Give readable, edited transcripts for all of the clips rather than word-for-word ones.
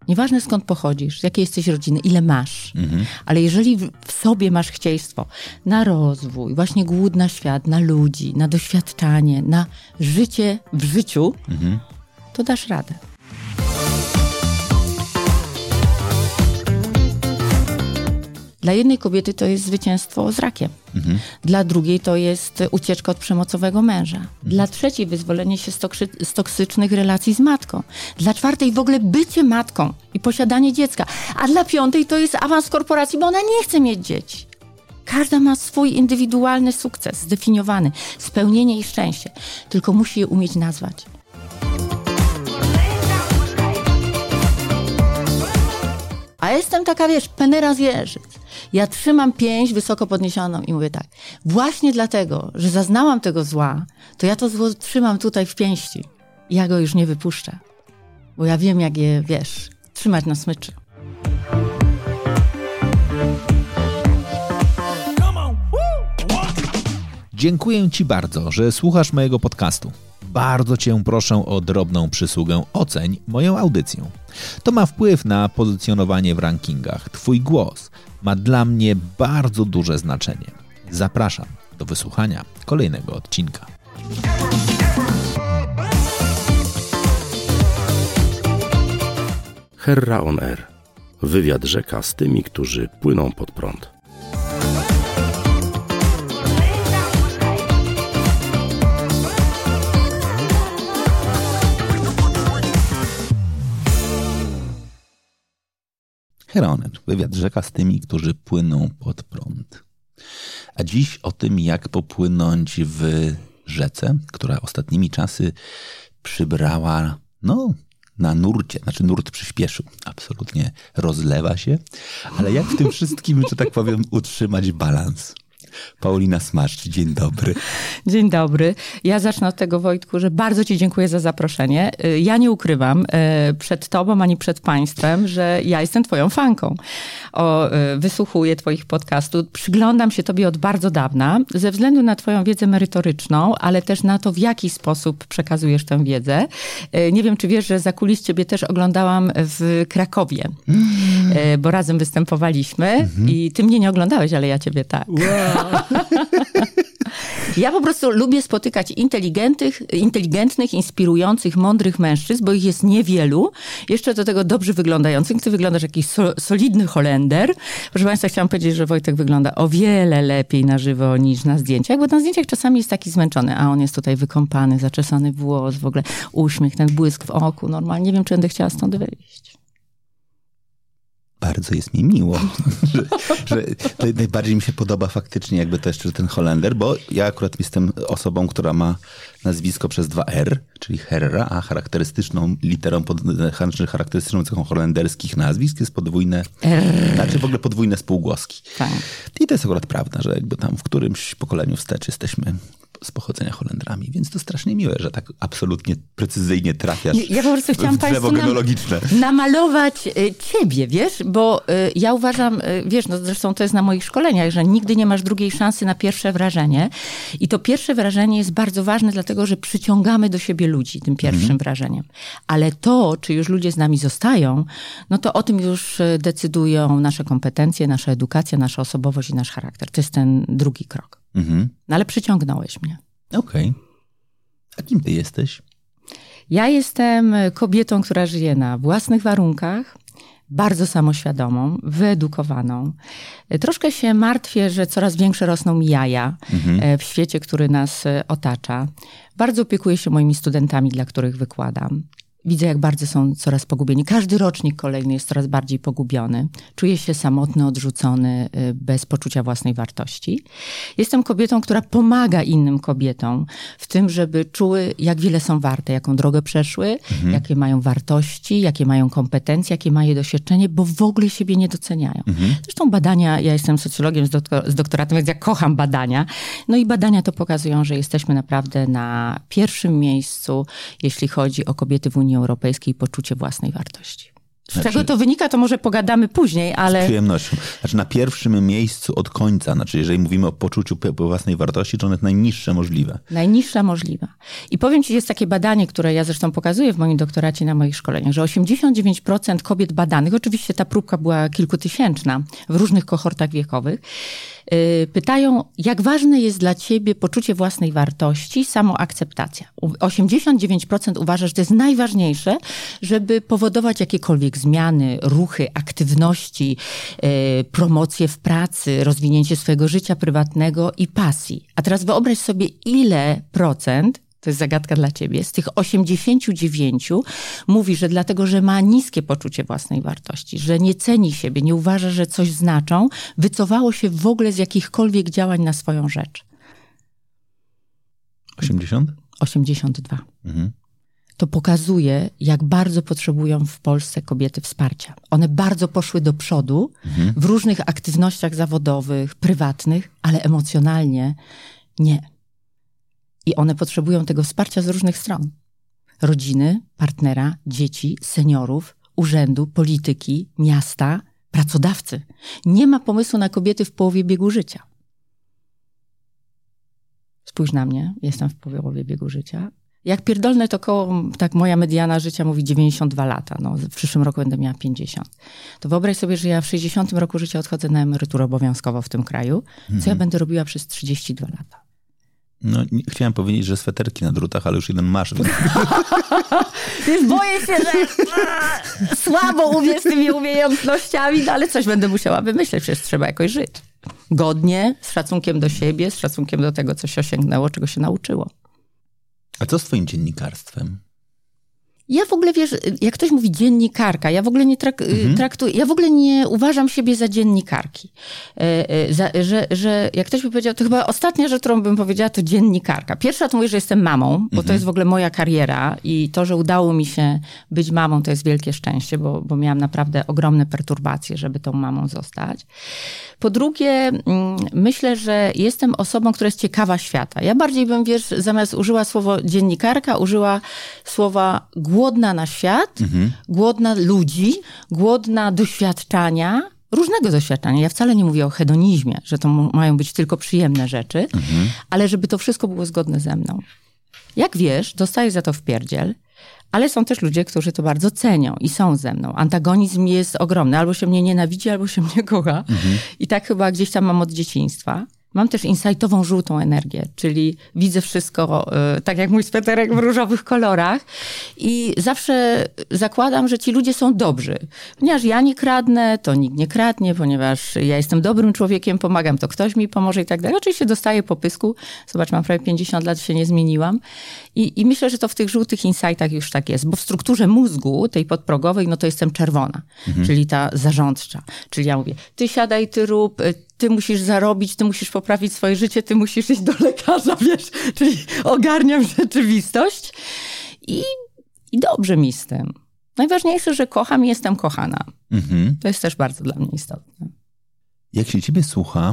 Nieważne skąd pochodzisz, z jakiej jesteś rodziny, ile masz. Ale jeżeli w sobie masz chcieństwo na rozwój, właśnie głód na świat, na ludzi, na doświadczanie, na życie w życiu, to dasz radę. Dla jednej kobiety to jest zwycięstwo z rakiem. Dla drugiej to jest ucieczka od przemocowego męża. Dla trzeciej wyzwolenie się z toksycznych relacji z matką. Dla czwartej w ogóle bycie matką i posiadanie dziecka. A dla piątej to jest awans korporacji, bo ona nie chce mieć dzieci. Każda ma swój indywidualny sukces, zdefiniowany, spełnienie i szczęście. Tylko musi je umieć nazwać. A jestem taka, penera z Jeżyc. Ja trzymam pięść wysoko podniesioną i mówię tak, właśnie dlatego, że zaznałam tego zła, to ja to zło trzymam tutaj w pięści. I ja go już nie wypuszczę. Bo ja wiem, jak je, trzymać na smyczy. Dziękuję Ci bardzo, że słuchasz mojego podcastu. Bardzo Cię proszę o drobną przysługę. Oceń moją audycję. To ma wpływ na pozycjonowanie w rankingach. Twój głos ma dla mnie bardzo duże znaczenie. Zapraszam do wysłuchania kolejnego odcinka. Herra on Air. Wywiad rzeka z tymi, którzy płyną pod prąd. Herra on Air. Wywiad rzeka z tymi, którzy płyną pod prąd. A dziś o tym, jak popłynąć w rzece, która ostatnimi czasy przybrała, na nurcie, nurt przyspieszył, absolutnie rozlewa się, ale jak w tym wszystkim, że tak powiem, utrzymać balans? Paulina Smaszcz, dzień dobry. Dzień dobry. Ja zacznę od tego, Wojtku, że bardzo Ci dziękuję za zaproszenie. Ja nie ukrywam przed Tobą ani przed Państwem, że ja jestem Twoją fanką. Wysłuchuję Twoich podcastów, przyglądam się Tobie od bardzo dawna, ze względu na Twoją wiedzę merytoryczną, ale też na to, w jaki sposób przekazujesz tę wiedzę. Nie wiem, czy wiesz, że za kulis Ciebie też oglądałam w Krakowie, bo razem występowaliśmy i Ty mnie nie oglądałeś, ale ja Ciebie tak. Wow. Ja po prostu lubię spotykać inteligentnych, inspirujących, mądrych mężczyzn, bo ich jest niewielu. Jeszcze do tego dobrze wyglądających. Ty wyglądasz jak jakiś solidny Holender. Proszę Państwa, chciałam powiedzieć, że Wojtek wygląda o wiele lepiej na żywo niż na zdjęciach, bo na zdjęciach czasami jest taki zmęczony, a on jest tutaj wykąpany, zaczesany włos, w ogóle uśmiech, ten błysk w oku. Normalnie nie wiem, czy będę chciała stąd wyjść. Bardzo jest mi miło, że najbardziej mi się podoba faktycznie jakby to jeszcze ten Holender, bo ja akurat jestem osobą, która ma nazwisko przez 2 R, czyli Herra, a charakterystyczną literą, charakterystyczną cechą holenderskich nazwisk jest podwójne, znaczy w ogóle podwójne spółgłoski. Tak. I to jest akurat prawda, że jakby tam w którymś pokoleniu wstecz jesteśmy z pochodzenia Holendrami, więc to strasznie miłe, że tak absolutnie precyzyjnie trafiasz ja po prostu chciałam w drzewo genealogiczne. Namalować ciebie, bo ja uważam, zresztą to jest na moich szkoleniach, że nigdy nie masz drugiej szansy na pierwsze wrażenie i to pierwsze wrażenie jest bardzo ważne, dlatego że przyciągamy do siebie ludzi tym pierwszym wrażeniem. Ale to, czy już ludzie z nami zostają, to o tym już decydują nasze kompetencje, nasza edukacja, nasza osobowość i nasz charakter. To jest ten drugi krok. Ale przyciągnąłeś mnie. Okej. A kim ty jesteś? Ja jestem kobietą, która żyje na własnych warunkach, bardzo samoświadomą, wyedukowaną. Troszkę się martwię, że coraz większe rosną mi jaja w świecie, który nas otacza. Bardzo opiekuję się moimi studentami, dla których wykładam. Widzę, jak bardzo są coraz pogubieni. Każdy rocznik kolejny jest coraz bardziej pogubiony. Czuję się samotny, odrzucony, bez poczucia własnej wartości. Jestem kobietą, która pomaga innym kobietom w tym, żeby czuły, jak wiele są warte, jaką drogę przeszły, jakie mają wartości, jakie mają kompetencje, jakie mają doświadczenie, bo w ogóle siebie nie doceniają. Zresztą badania, ja jestem socjologiem z doktoratem, więc ja kocham badania. I badania to pokazują, że jesteśmy naprawdę na pierwszym miejscu, jeśli chodzi o kobiety w Unii Europejskiej, poczucie własnej wartości. Z czego to wynika, to może pogadamy później, ale... Z przyjemnością. Znaczy na pierwszym miejscu od końca, znaczy jeżeli mówimy o poczuciu własnej wartości, to one jest najniższe możliwe. Najniższa możliwa. I powiem ci, jest takie badanie, które ja zresztą pokazuję w moim doktoracie na moich szkoleniach, że 89% kobiet badanych, oczywiście ta próbka była kilkutysięczna w różnych kohortach wiekowych, pytają, jak ważne jest dla ciebie poczucie własnej wartości, samoakceptacja. 89% uważa, że to jest najważniejsze, żeby powodować jakiekolwiek zmiany, ruchy, aktywności, promocje w pracy, rozwinięcie swojego życia prywatnego i pasji. A teraz wyobraź sobie, ile procent, to jest zagadka dla ciebie, z tych 89 mówi, że dlatego, że ma niskie poczucie własnej wartości, że nie ceni siebie, nie uważa, że coś znaczą, wycofało się w ogóle z jakichkolwiek działań na swoją rzecz. 80? 82. To pokazuje, jak bardzo potrzebują w Polsce kobiety wsparcia. One bardzo poszły do przodu w różnych aktywnościach zawodowych, prywatnych, ale emocjonalnie nie. I one potrzebują tego wsparcia z różnych stron. Rodziny, partnera, dzieci, seniorów, urzędu, polityki, miasta, pracodawcy. Nie ma pomysłu na kobiety w połowie biegu życia. Spójrz na mnie, jestem w połowie biegu życia. Jak pierdolne to koło, tak moja mediana życia mówi 92 lata. No, w przyszłym roku będę miała 50. To wyobraź sobie, że ja w 60 roku życia odchodzę na emeryturę obowiązkowo w tym kraju. Co ja będę robiła przez 32 lata? No, chciałem powiedzieć, że sweterki na drutach, ale już jeden masz. Więc... Wiesz, boję się, że słabo umiem z tymi umiejętnościami, no ale coś będę musiała wymyśleć, przecież trzeba jakoś żyć. Godnie, z szacunkiem do siebie, z szacunkiem do tego, co się osiągnęło, czego się nauczyło. A co z twoim dziennikarstwem? Ja w ogóle, wiesz, jak ktoś mówi dziennikarka, ja w ogóle nie traktuję, ja w ogóle nie uważam siebie za dziennikarki. Że jak ktoś by powiedział, to chyba ostatnia rzecz, którą bym powiedziała, to dziennikarka. Pierwsza to mówię, że jestem mamą, bo to jest w ogóle moja kariera i to, że udało mi się być mamą, to jest wielkie szczęście, bo miałam naprawdę ogromne perturbacje, żeby tą mamą zostać. Po drugie, myślę, że jestem osobą, która jest ciekawa świata. Ja bardziej bym, wiesz, zamiast użyła słowo dziennikarka, użyła słowa głodna na świat, głodna ludzi, głodna doświadczania, różnego doświadczenia. Ja wcale nie mówię o hedonizmie, że to mają być tylko przyjemne rzeczy, ale żeby to wszystko było zgodne ze mną. Jak wiesz, dostaję za to wpierdziel, ale są też ludzie, którzy to bardzo cenią i są ze mną. Antagonizm jest ogromny. Albo się mnie nienawidzi, albo się mnie kocha. I tak chyba gdzieś tam mam od dzieciństwa. Mam też insightową żółtą energię, czyli widzę wszystko, tak jak mój sweterek, w różowych kolorach i zawsze zakładam, że ci ludzie są dobrzy. Ponieważ ja nie kradnę, to nikt nie kradnie, ponieważ ja jestem dobrym człowiekiem, pomagam, to ktoś mi pomoże i tak dalej. Oczywiście dostaję popysku, zobacz, mam prawie 50 lat, się nie zmieniłam i myślę, że to w tych żółtych insightach już tak jest, bo w strukturze mózgu, tej podprogowej, no to jestem czerwona, czyli ta zarządcza. Czyli ja mówię, ty siadaj, ty rób, ty musisz zarobić, ty musisz poprawić swoje życie, ty musisz iść do lekarza, wiesz, czyli ogarniam rzeczywistość i dobrze mi z tym. Najważniejsze, że kocham i jestem kochana. To jest też bardzo dla mnie istotne. Jak się ciebie słucha,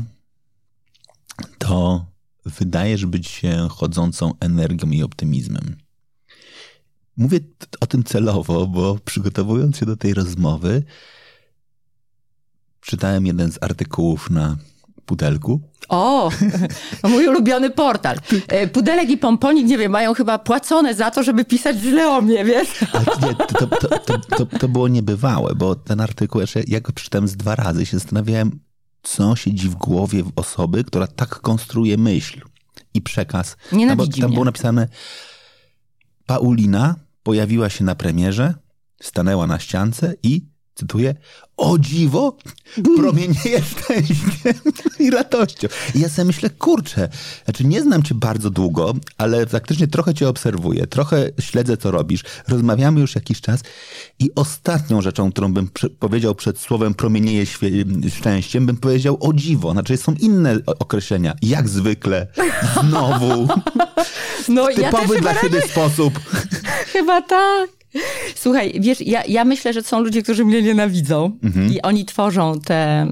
to wydajesz być się chodzącą energią i optymizmem. Mówię o tym celowo, bo przygotowując się do tej rozmowy, czytałem jeden z artykułów na Pudelku. O, mój ulubiony portal. Pudelek i Pomponik, nie wiem, mają chyba płacone za to, żeby pisać źle o mnie, wiesz? Ale nie, to było niebywałe, bo ten artykuł, ja go przeczytałem z 2 razy i się zastanawiałem, co siedzi w głowie osoby, która tak konstruuje myśl i przekaz. Tam było napisane, Paulina pojawiła się na premierze, stanęła na ściance i, cytuję, o dziwo, promienieje szczęściem i radością. I ja sobie myślę, kurczę, znaczy nie znam cię bardzo długo, ale faktycznie trochę cię obserwuję, trochę śledzę, co robisz. Rozmawiamy już jakiś czas i ostatnią rzeczą, którą bym powiedział przed słowem promienieje szczęściem, bym powiedział o dziwo. Znaczy są inne określenia. Jak zwykle, znowu, no, typowy dla siebie sposób. Chyba tak. Słuchaj, wiesz, ja myślę, że są ludzie, którzy mnie nienawidzą i oni tworzą te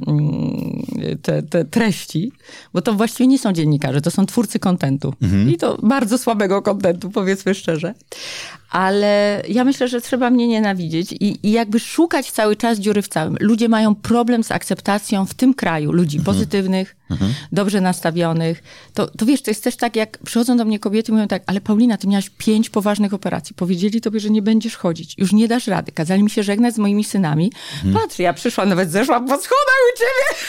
treści, bo to właściwie nie są dziennikarze, to są twórcy kontentu. I to bardzo słabego kontentu, powiedzmy szczerze. Ale ja myślę, że trzeba mnie nienawidzieć i jakby szukać cały czas dziury w całym. Ludzie mają problem z akceptacją w tym kraju ludzi pozytywnych, dobrze nastawionych. To wiesz, to jest też tak, jak przychodzą do mnie kobiety i mówią tak, ale Paulina, ty miałaś 5 poważnych operacji. Powiedzieli tobie, że nie będziesz chodzić. Już nie dasz rady. Kazali mi się żegnać z moimi synami. Patrz, ja przyszłam, nawet zeszłam po schodach u ciebie.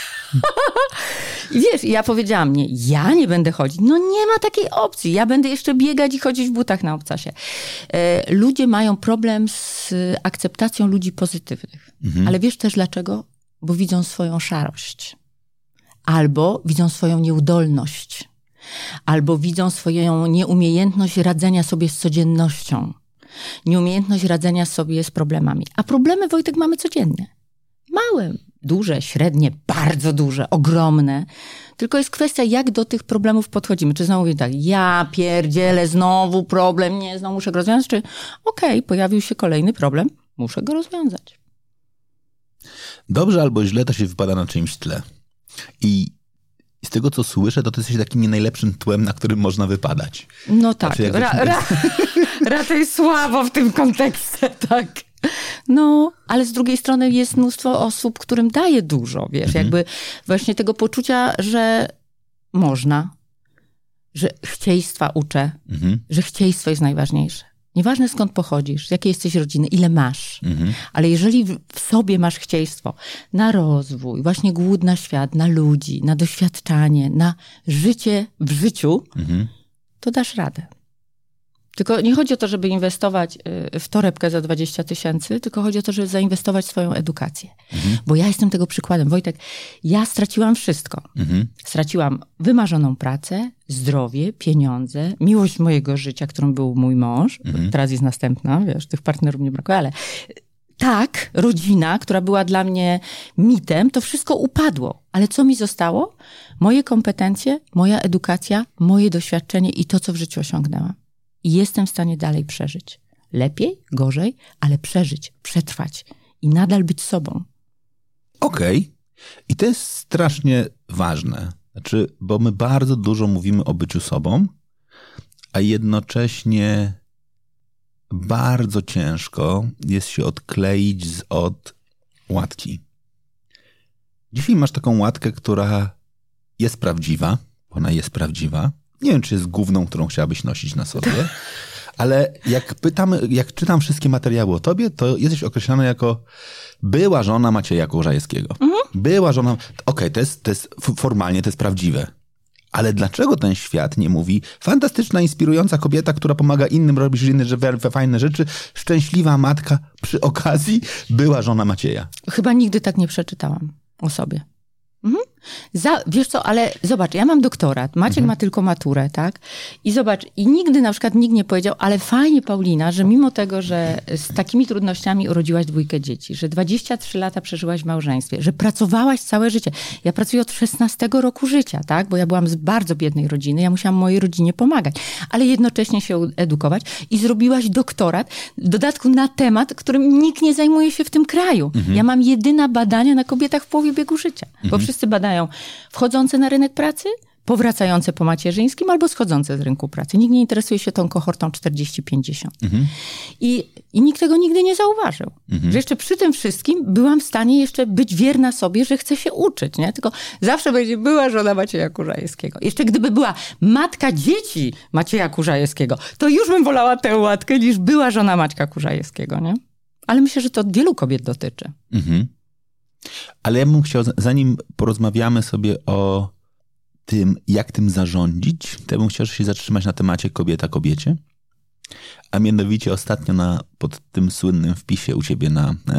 I wiesz, ja powiedziałam, nie, ja nie będę chodzić. No nie ma takiej opcji. Ja będę jeszcze biegać i chodzić w butach na obcasie. Ludzie mają problem z akceptacją ludzi pozytywnych. Ale wiesz też dlaczego? Bo widzą swoją szarość. Albo widzą swoją nieudolność. Albo widzą swoją nieumiejętność radzenia sobie z codziennością. Nieumiejętność radzenia sobie z problemami. A problemy, Wojtek, mamy codziennie. Małe, duże, średnie, bardzo duże, ogromne. Tylko jest kwestia, jak do tych problemów podchodzimy. Czy znowu mówię tak, ja pierdzielę, znowu problem, nie, znowu muszę go rozwiązać, czy okej, pojawił się kolejny problem, muszę go rozwiązać. Dobrze albo źle to się wypada na czyimś tle. I z tego, co słyszę, to ty jesteś takim nie najlepszym tłem, na którym można wypadać. No tak, raczej słabo w tym kontekście, tak. No, ale z drugiej strony jest mnóstwo osób, którym daje dużo, wiesz, jakby właśnie tego poczucia, że można, że chcieństwa uczę, że chcieństwo jest najważniejsze. Nieważne skąd pochodzisz, z jakiej jesteś rodziny, ile masz, ale jeżeli w sobie masz chcieństwo na rozwój, właśnie głód na świat, na ludzi, na doświadczanie, na życie w życiu, to dasz radę. Tylko nie chodzi o to, żeby inwestować w torebkę za 20 000, tylko chodzi o to, żeby zainwestować w swoją edukację. Bo ja jestem tego przykładem. Wojtek, ja straciłam wszystko. Straciłam wymarzoną pracę, zdrowie, pieniądze, miłość mojego życia, którą był mój mąż. Teraz jest następna, wiesz, tych partnerów nie brakuje, ale tak, rodzina, która była dla mnie mitem, to wszystko upadło. Ale co mi zostało? Moje kompetencje, moja edukacja, moje doświadczenie i to, co w życiu osiągnęłam. I jestem w stanie dalej przeżyć. Lepiej, gorzej, ale przeżyć, przetrwać i nadal być sobą. Okej. I to jest strasznie ważne. Znaczy, bo my bardzo dużo mówimy o byciu sobą, a jednocześnie bardzo ciężko jest się odkleić od łatki. Dzisiaj masz taką łatkę, która jest prawdziwa. Ona jest prawdziwa. Nie wiem, czy jest główną, którą chciałabyś nosić na sobie, ale jak czytam wszystkie materiały o tobie, to jesteś określana jako była żona Macieja Kurzajewskiego. Była żona... Okej, to jest formalnie to jest prawdziwe. Ale dlaczego ten świat nie mówi fantastyczna, inspirująca kobieta, która pomaga innym robić fajne rzeczy, szczęśliwa matka, przy okazji była żona Macieja? Chyba nigdy tak nie przeczytałam o sobie. Wiesz co, ale zobacz, ja mam doktorat, Maciek ma tylko maturę, tak? I zobacz, i nigdy na przykład nikt nie powiedział, ale fajnie, Paulina, że mimo tego, że z takimi trudnościami urodziłaś 2 dzieci, że 23 lata przeżyłaś w małżeństwie, że pracowałaś całe życie. Ja pracuję od 16 roku życia, tak? Bo ja byłam z bardzo biednej rodziny, ja musiałam mojej rodzinie pomagać, ale jednocześnie się edukować i zrobiłaś doktorat, w dodatku na temat, którym nikt nie zajmuje się w tym kraju. Ja mam jedyne badania na kobietach w połowie biegu życia, bo wszyscy badają wchodzące na rynek pracy, powracające po macierzyńskim albo schodzące z rynku pracy. Nikt nie interesuje się tą kohortą 40-50. I nikt tego nigdy nie zauważył. Że jeszcze przy tym wszystkim byłam w stanie jeszcze być wierna sobie, że chcę się uczyć. Nie? Tylko zawsze będzie była żona Macieja Kurzajewskiego. Jeszcze gdyby była matka dzieci Macieja Kurzajewskiego, to już bym wolała tę łatkę niż była żona Maćka Kurzajewskiego. Nie? Ale myślę, że to wielu kobiet dotyczy. Ale ja bym chciał, zanim porozmawiamy sobie o tym, jak tym zarządzić, to ja bym chciał się zatrzymać na temacie kobieta kobiecie. A mianowicie ostatnio pod tym słynnym wpisie u ciebie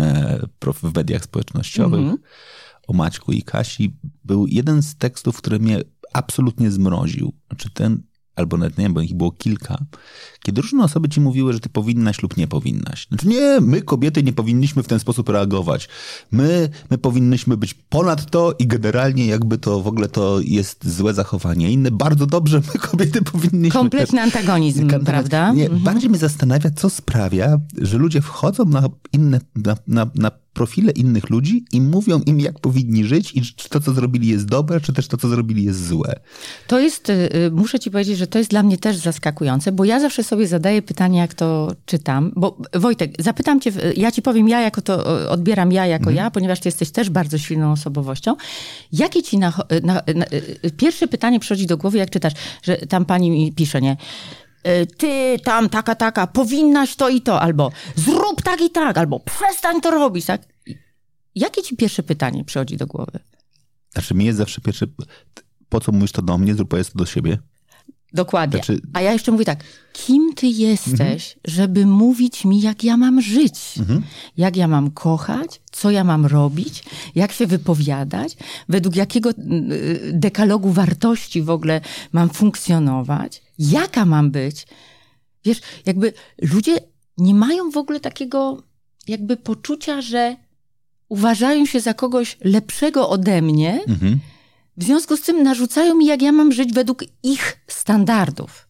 w mediach społecznościowych o Maćku i Kasi był jeden z tekstów, który mnie absolutnie zmroził. Znaczy albo nawet nie wiem, bo ich było kilka, kiedy różne osoby ci mówiły, że ty powinnaś lub nie powinnaś. Znaczy nie, my kobiety nie powinniśmy w ten sposób reagować. My powinnyśmy być ponad to i generalnie jakby to w ogóle to jest złe zachowanie. Inne bardzo dobrze, my kobiety powinniśmy... Kompletny antagonizm, prawda? Nie, bardziej mnie zastanawia, co sprawia, że ludzie wchodzą na profile innych ludzi i mówią im, jak powinni żyć i czy to, co zrobili jest dobre, czy też to, co zrobili jest złe. To jest, muszę ci powiedzieć, że to jest dla mnie też zaskakujące, bo ja zawsze sobie zadaję pytanie, jak to czytam. Bo Wojtek, zapytam cię, ja ci powiem, ja jako to odbieram ja, ponieważ ty jesteś też bardzo silną osobowością. Jakie ci pierwsze pytanie przychodzi do głowy, jak czytasz, że tam pani mi pisze, nie? Ty tam taka, powinnaś to i to, albo zrób tak i tak, albo przestań to robić, tak? Jakie ci pierwsze pytanie przychodzi do głowy? Znaczy mi jest zawsze pierwsze, po co mówisz to do mnie, powiedz to do siebie. Dokładnie. A ja jeszcze mówię tak, kim ty jesteś, żeby mówić mi, jak ja mam żyć? Jak ja mam kochać? Co ja mam robić? Jak się wypowiadać? Według jakiego dekalogu wartości w ogóle mam funkcjonować? Jaka mam być? Wiesz, jakby ludzie nie mają w ogóle takiego jakby poczucia, że uważają się za kogoś lepszego ode mnie, w związku z tym narzucają mi, jak ja mam żyć według ich standardów.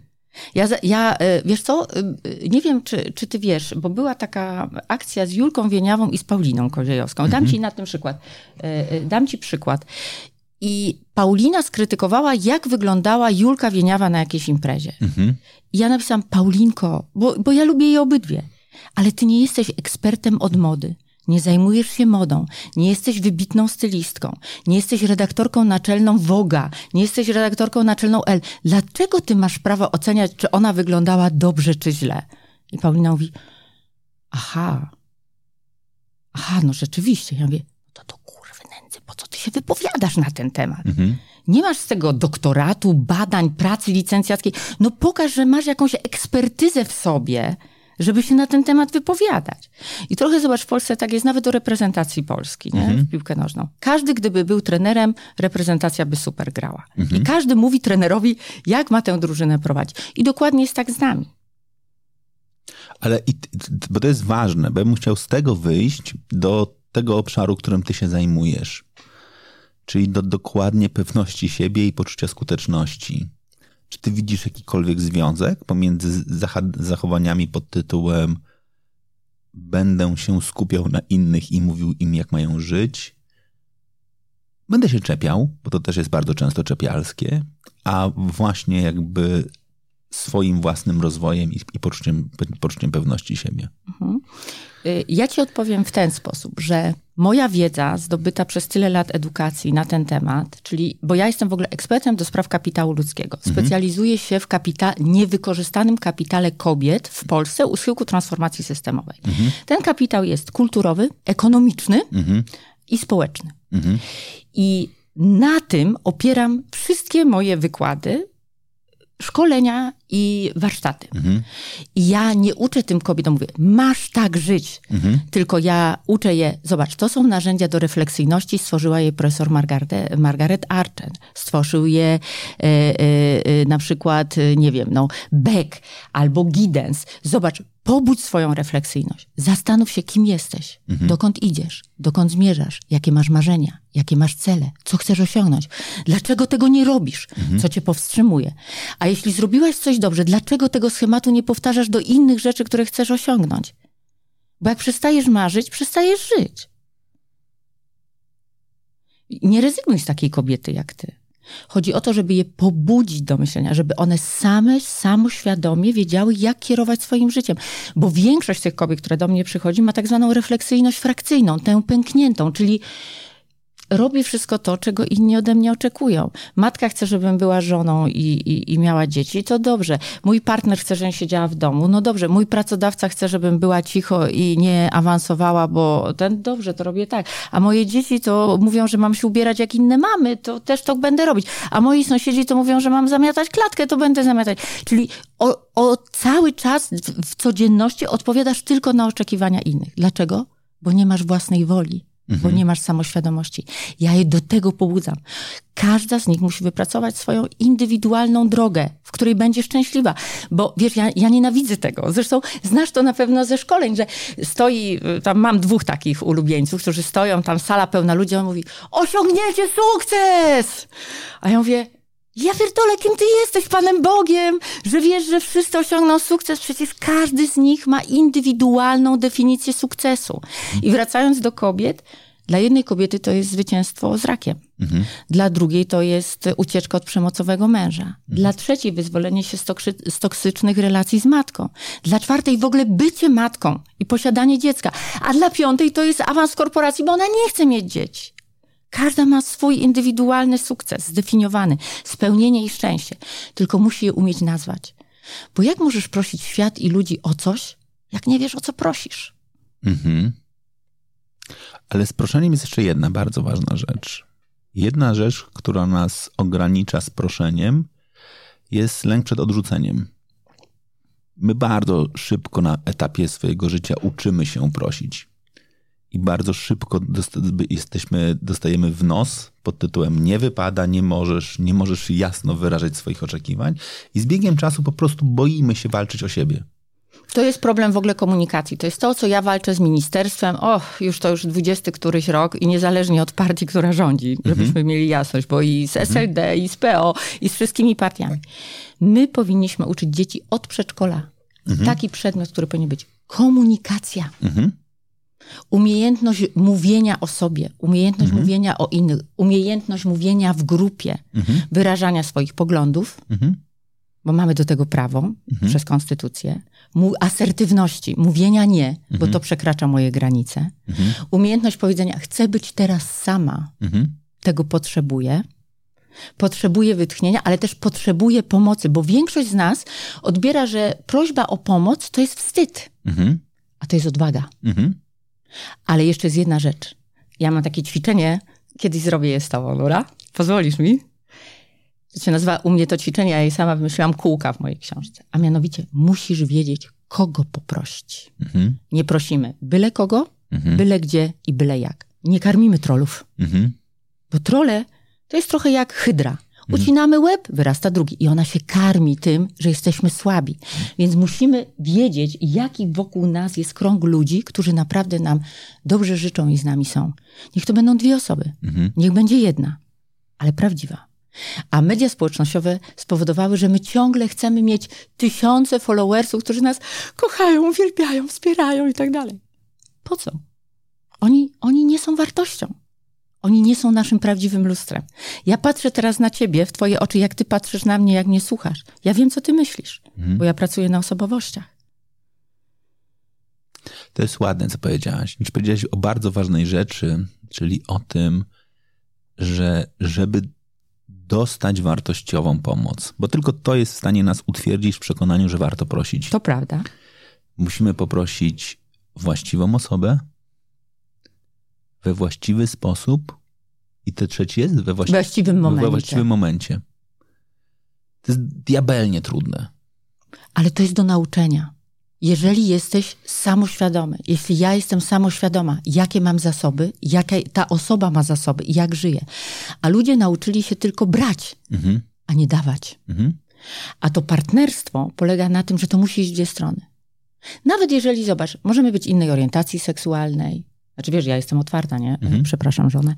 Ja wiesz co, nie wiem, czy ty wiesz, bo była taka akcja z Julką Wieniawą i z Pauliną Koziejowską. Dam ci przykład. I Paulina skrytykowała, jak wyglądała Julka Wieniawa na jakiejś imprezie. I ja napisałam, Paulinko, bo ja lubię je obydwie, ale ty nie jesteś ekspertem od mody. Nie zajmujesz się modą, nie jesteś wybitną stylistką, nie jesteś redaktorką naczelną Vogue'a, nie jesteś redaktorką naczelną Elle. Dlaczego ty masz prawo oceniać, czy ona wyglądała dobrze, czy źle? I Paulina mówi, aha, no rzeczywiście. Ja mówię, to kurwy nędzy, po co ty się wypowiadasz na ten temat? Nie masz z tego doktoratu, badań, pracy licencjackiej. No pokaż, że masz jakąś ekspertyzę w sobie, żeby się na ten temat wypowiadać. I trochę zobacz, w Polsce tak jest nawet do reprezentacji Polski, nie? W piłkę nożną. Każdy, gdyby był trenerem, reprezentacja by super grała. I każdy mówi trenerowi, jak ma tę drużynę prowadzić. I dokładnie jest tak z nami. Ale bo to jest ważne, bo ja bym chciał z tego wyjść do tego obszaru, którym ty się zajmujesz. Czyli do dokładnie pewności siebie i poczucia skuteczności. Czy ty widzisz jakikolwiek związek pomiędzy zachowaniami pod tytułem będę się skupiał na innych i mówił im, jak mają żyć? Będę się czepiał, bo to też jest bardzo często czepialskie, a właśnie jakby swoim własnym rozwojem i poczuciem pewności siebie. Ja ci odpowiem w ten sposób, że moja wiedza zdobyta przez tyle lat edukacji na ten temat, czyli, bo ja jestem w ogóle ekspertem do spraw kapitału ludzkiego. Specjalizuję się w niewykorzystanym kapitale kobiet w Polsce u schyłku transformacji systemowej. Ten kapitał jest kulturowy, ekonomiczny i społeczny. I na tym opieram wszystkie moje wykłady, szkolenia i warsztaty. I ja nie uczę tym kobietom, mówię, masz tak żyć, tylko ja uczę je, zobacz, to są narzędzia do refleksyjności, stworzyła je profesor Margaret Archer, stworzył je na przykład, nie wiem, Beck albo Giddens. Zobacz, pobudź swoją refleksyjność, zastanów się, kim jesteś, dokąd idziesz, dokąd zmierzasz, jakie masz marzenia, jakie masz cele, co chcesz osiągnąć, dlaczego tego nie robisz, co cię powstrzymuje. A jeśli zrobiłaś coś dobrze, dlaczego tego schematu nie powtarzasz do innych rzeczy, które chcesz osiągnąć? Bo jak przestajesz marzyć, przestajesz żyć. Nie rezygnuj z takiej kobiety jak ty. Chodzi o to, żeby je pobudzić do myślenia, żeby one same, samoświadomie wiedziały, jak kierować swoim życiem. Bo większość tych kobiet, które do mnie przychodzi, ma tak zwaną refleksyjność frakcyjną, tę pękniętą, czyli robię wszystko to, czego inni ode mnie oczekują. Matka chce, żebym była żoną i miała dzieci, to dobrze. Mój partner chce, żebym siedziała w domu, no dobrze. Mój pracodawca chce, żebym była cicho i nie awansowała, bo dobrze, to robię tak. A moje dzieci to mówią, że mam się ubierać jak inne mamy, to też to będę robić. A moi sąsiedzi to mówią, że mam zamiatać klatkę, to będę zamiatać. Czyli cały czas w codzienności odpowiadasz tylko na oczekiwania innych. Dlaczego? Bo nie masz własnej woli. Bo nie masz samoświadomości. Ja je do tego pobudzam. Każda z nich musi wypracować swoją indywidualną drogę, w której będzie szczęśliwa. Bo wiesz, ja nienawidzę tego. Zresztą znasz to na pewno ze szkoleń, że stoi, tam mam 2 takich ulubieńców, którzy stoją, tam sala pełna ludzi, on mówi, osiągniecie sukces! A ja mówię, Ja pierdolę, kim ty jesteś, Panem Bogiem, że wiesz, że wszyscy osiągną sukces. Przecież każdy z nich ma indywidualną definicję sukcesu. I wracając do kobiet, dla jednej kobiety to jest zwycięstwo z rakiem. Dla drugiej to jest ucieczka od przemocowego męża. Dla trzeciej wyzwolenie się z toksycznych relacji z matką. Dla czwartej w ogóle bycie matką i posiadanie dziecka. A dla piątej to jest awans w korporacji, bo ona nie chce mieć dzieci. Każda ma swój indywidualny sukces, zdefiniowany, spełnienie i szczęście. Tylko musi je umieć nazwać. Bo jak możesz prosić świat i ludzi o coś, jak nie wiesz, o co prosisz? Ale z proszeniem jest jeszcze jedna bardzo ważna rzecz. Jedna rzecz, która nas ogranicza z proszeniem, jest lęk przed odrzuceniem. My bardzo szybko na etapie swojego życia uczymy się prosić. I bardzo szybko dostajemy w nos pod tytułem nie wypada, nie możesz jasno wyrażać swoich oczekiwań. I z biegiem czasu po prostu boimy się walczyć o siebie. To jest problem w ogóle komunikacji. To jest to, co ja walczę z ministerstwem. Już 20 któryś rok i niezależnie od partii, która rządzi, żebyśmy mieli jasność, bo i z SLD, i z PO, i z wszystkimi partiami. My powinniśmy uczyć dzieci od przedszkola. Taki przedmiot, który powinien być komunikacja. Umiejętność mówienia o sobie, umiejętność mówienia o innych, umiejętność mówienia w grupie, wyrażania swoich poglądów, bo mamy do tego prawo przez konstytucję, asertywności, mówienia nie, bo to przekracza moje granice, umiejętność powiedzenia, chcę być teraz sama, tego potrzebuję wytchnienia, ale też potrzebuję pomocy, bo większość z nas odbiera, że prośba o pomoc to jest wstyd, a to jest odwaga. Ale jeszcze jest jedna rzecz. Ja mam takie ćwiczenie, kiedyś zrobię je z tobą, Nora? Pozwolisz mi? To się nazywa u mnie to ćwiczenie, ja jej sama wymyśliłam kółka w mojej książce. A mianowicie musisz wiedzieć, kogo poprosić. Nie prosimy byle kogo, byle gdzie i byle jak. Nie karmimy trollów. Bo trolle to jest trochę jak hydra. Ucinamy łeb, wyrasta drugi. I ona się karmi tym, że jesteśmy słabi. Więc musimy wiedzieć, jaki wokół nas jest krąg ludzi, którzy naprawdę nam dobrze życzą i z nami są. Niech to będą 2 osoby. Niech będzie jedna, ale prawdziwa. A media społecznościowe spowodowały, że my ciągle chcemy mieć tysiące followersów, którzy nas kochają, uwielbiają, wspierają i tak dalej. Po co? Oni nie są wartością. Oni nie są naszym prawdziwym lustrem. Ja patrzę teraz na ciebie, w twoje oczy, jak ty patrzysz na mnie, jak mnie słuchasz. Ja wiem, co ty myślisz, bo ja pracuję na osobowościach. To jest ładne, co powiedziałaś. Powiedziałaś o bardzo ważnej rzeczy, czyli o tym, że żeby dostać wartościową pomoc, bo tylko to jest w stanie nas utwierdzić w przekonaniu, że warto prosić. To prawda. Musimy poprosić właściwą osobę, we właściwy sposób i to trzecie jest we właściwym momencie. To jest diabelnie trudne. Ale to jest do nauczenia. Jeżeli jesteś samoświadomy, jeśli ja jestem samoświadoma, jakie mam zasoby, jakie ta osoba ma zasoby i jak żyje. A ludzie nauczyli się tylko brać, a nie dawać. A to partnerstwo polega na tym, że to musi iść w 2 strony. Nawet jeżeli, zobacz, możemy być innej orientacji seksualnej. Znaczy, wiesz, ja jestem otwarta, nie? Przepraszam żonę.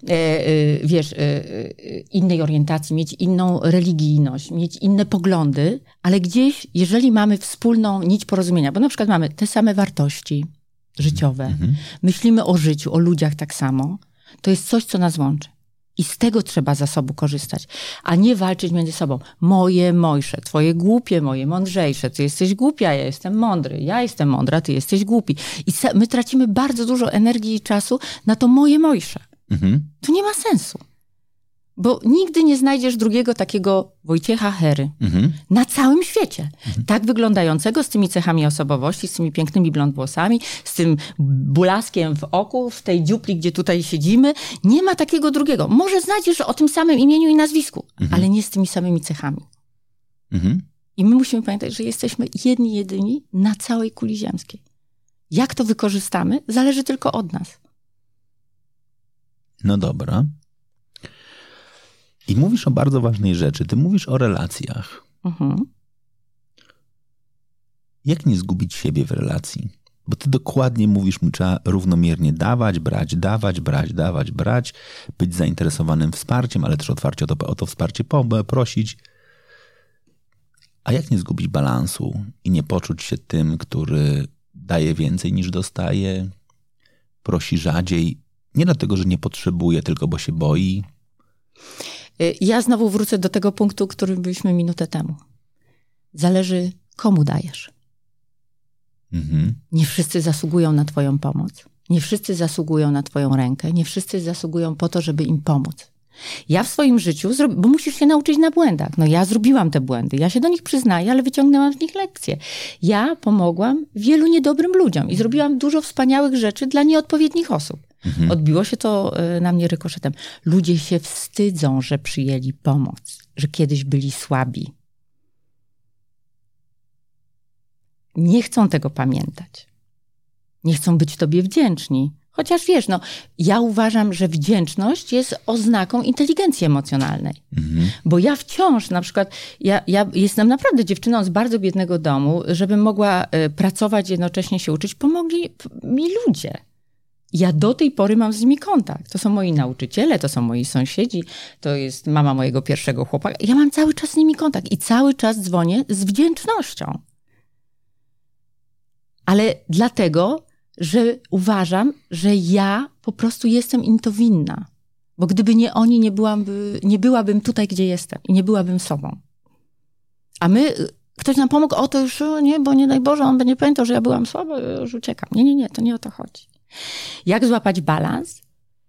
Innej orientacji, mieć inną religijność, mieć inne poglądy, ale gdzieś, jeżeli mamy wspólną nić porozumienia, bo na przykład mamy te same wartości życiowe, myślimy o życiu, o ludziach tak samo, to jest coś, co nas łączy. I z tego trzeba zasobu korzystać, a nie walczyć między sobą. Moje mojsze, twoje głupie, moje mądrzejsze. Ty jesteś głupia, ja jestem mądry. Ja jestem mądra, ty jesteś głupi. I my tracimy bardzo dużo energii i czasu na to moje mojsze. To nie ma sensu. Bo nigdy nie znajdziesz drugiego takiego Wojciecha Hery na całym świecie. Tak wyglądającego, z tymi cechami osobowości, z tymi pięknymi blond włosami, z tym blaskiem w oku, w tej dziupli, gdzie tutaj siedzimy. Nie ma takiego drugiego. Może znajdziesz o tym samym imieniu i nazwisku, ale nie z tymi samymi cechami. I my musimy pamiętać, że jesteśmy jedyni na całej kuli ziemskiej. Jak to wykorzystamy, zależy tylko od nas. No dobra. I mówisz o bardzo ważnej rzeczy. Ty mówisz o relacjach. Jak nie zgubić siebie w relacji? Bo ty dokładnie mówisz mu, trzeba równomiernie dawać, brać, być zainteresowanym wsparciem, ale też otwarcie o to wsparcie prosić. A jak nie zgubić balansu i nie poczuć się tym, który daje więcej niż dostaje, prosi rzadziej, nie dlatego, że nie potrzebuje, tylko bo się boi? Ja znowu wrócę do tego punktu, który byliśmy minutę temu. Zależy, komu dajesz. Nie wszyscy zasługują na twoją pomoc. Nie wszyscy zasługują na twoją rękę. Nie wszyscy zasługują po to, żeby im pomóc. Ja w swoim życiu, bo musisz się nauczyć na błędach. No ja zrobiłam te błędy. Ja się do nich przyznaję, ale wyciągnęłam z nich lekcje. Ja pomogłam wielu niedobrym ludziom i zrobiłam dużo wspaniałych rzeczy dla nieodpowiednich osób. Odbiło się to na mnie rykoszetem. Ludzie się wstydzą, że przyjęli pomoc, że kiedyś byli słabi. Nie chcą tego pamiętać. Nie chcą być tobie wdzięczni. Chociaż wiesz, ja uważam, że wdzięczność jest oznaką inteligencji emocjonalnej. Bo ja wciąż, na przykład, ja jestem naprawdę dziewczyną z bardzo biednego domu, żebym mogła pracować, jednocześnie się uczyć, pomogli mi ludzie. Ja do tej pory mam z nimi kontakt. To są moi nauczyciele, to są moi sąsiedzi, to jest mama mojego pierwszego chłopaka. Ja mam cały czas z nimi kontakt i cały czas dzwonię z wdzięcznością. Ale dlatego, że uważam, że ja po prostu jestem im to winna. Bo gdyby nie oni, nie byłabym tutaj, gdzie jestem i nie byłabym sobą. A ktoś nam pomógł, to już nie, bo nie daj Boże, on będzie pamiętał, że ja byłam słaba, już uciekam. Nie, to nie o to chodzi. Jak złapać balans?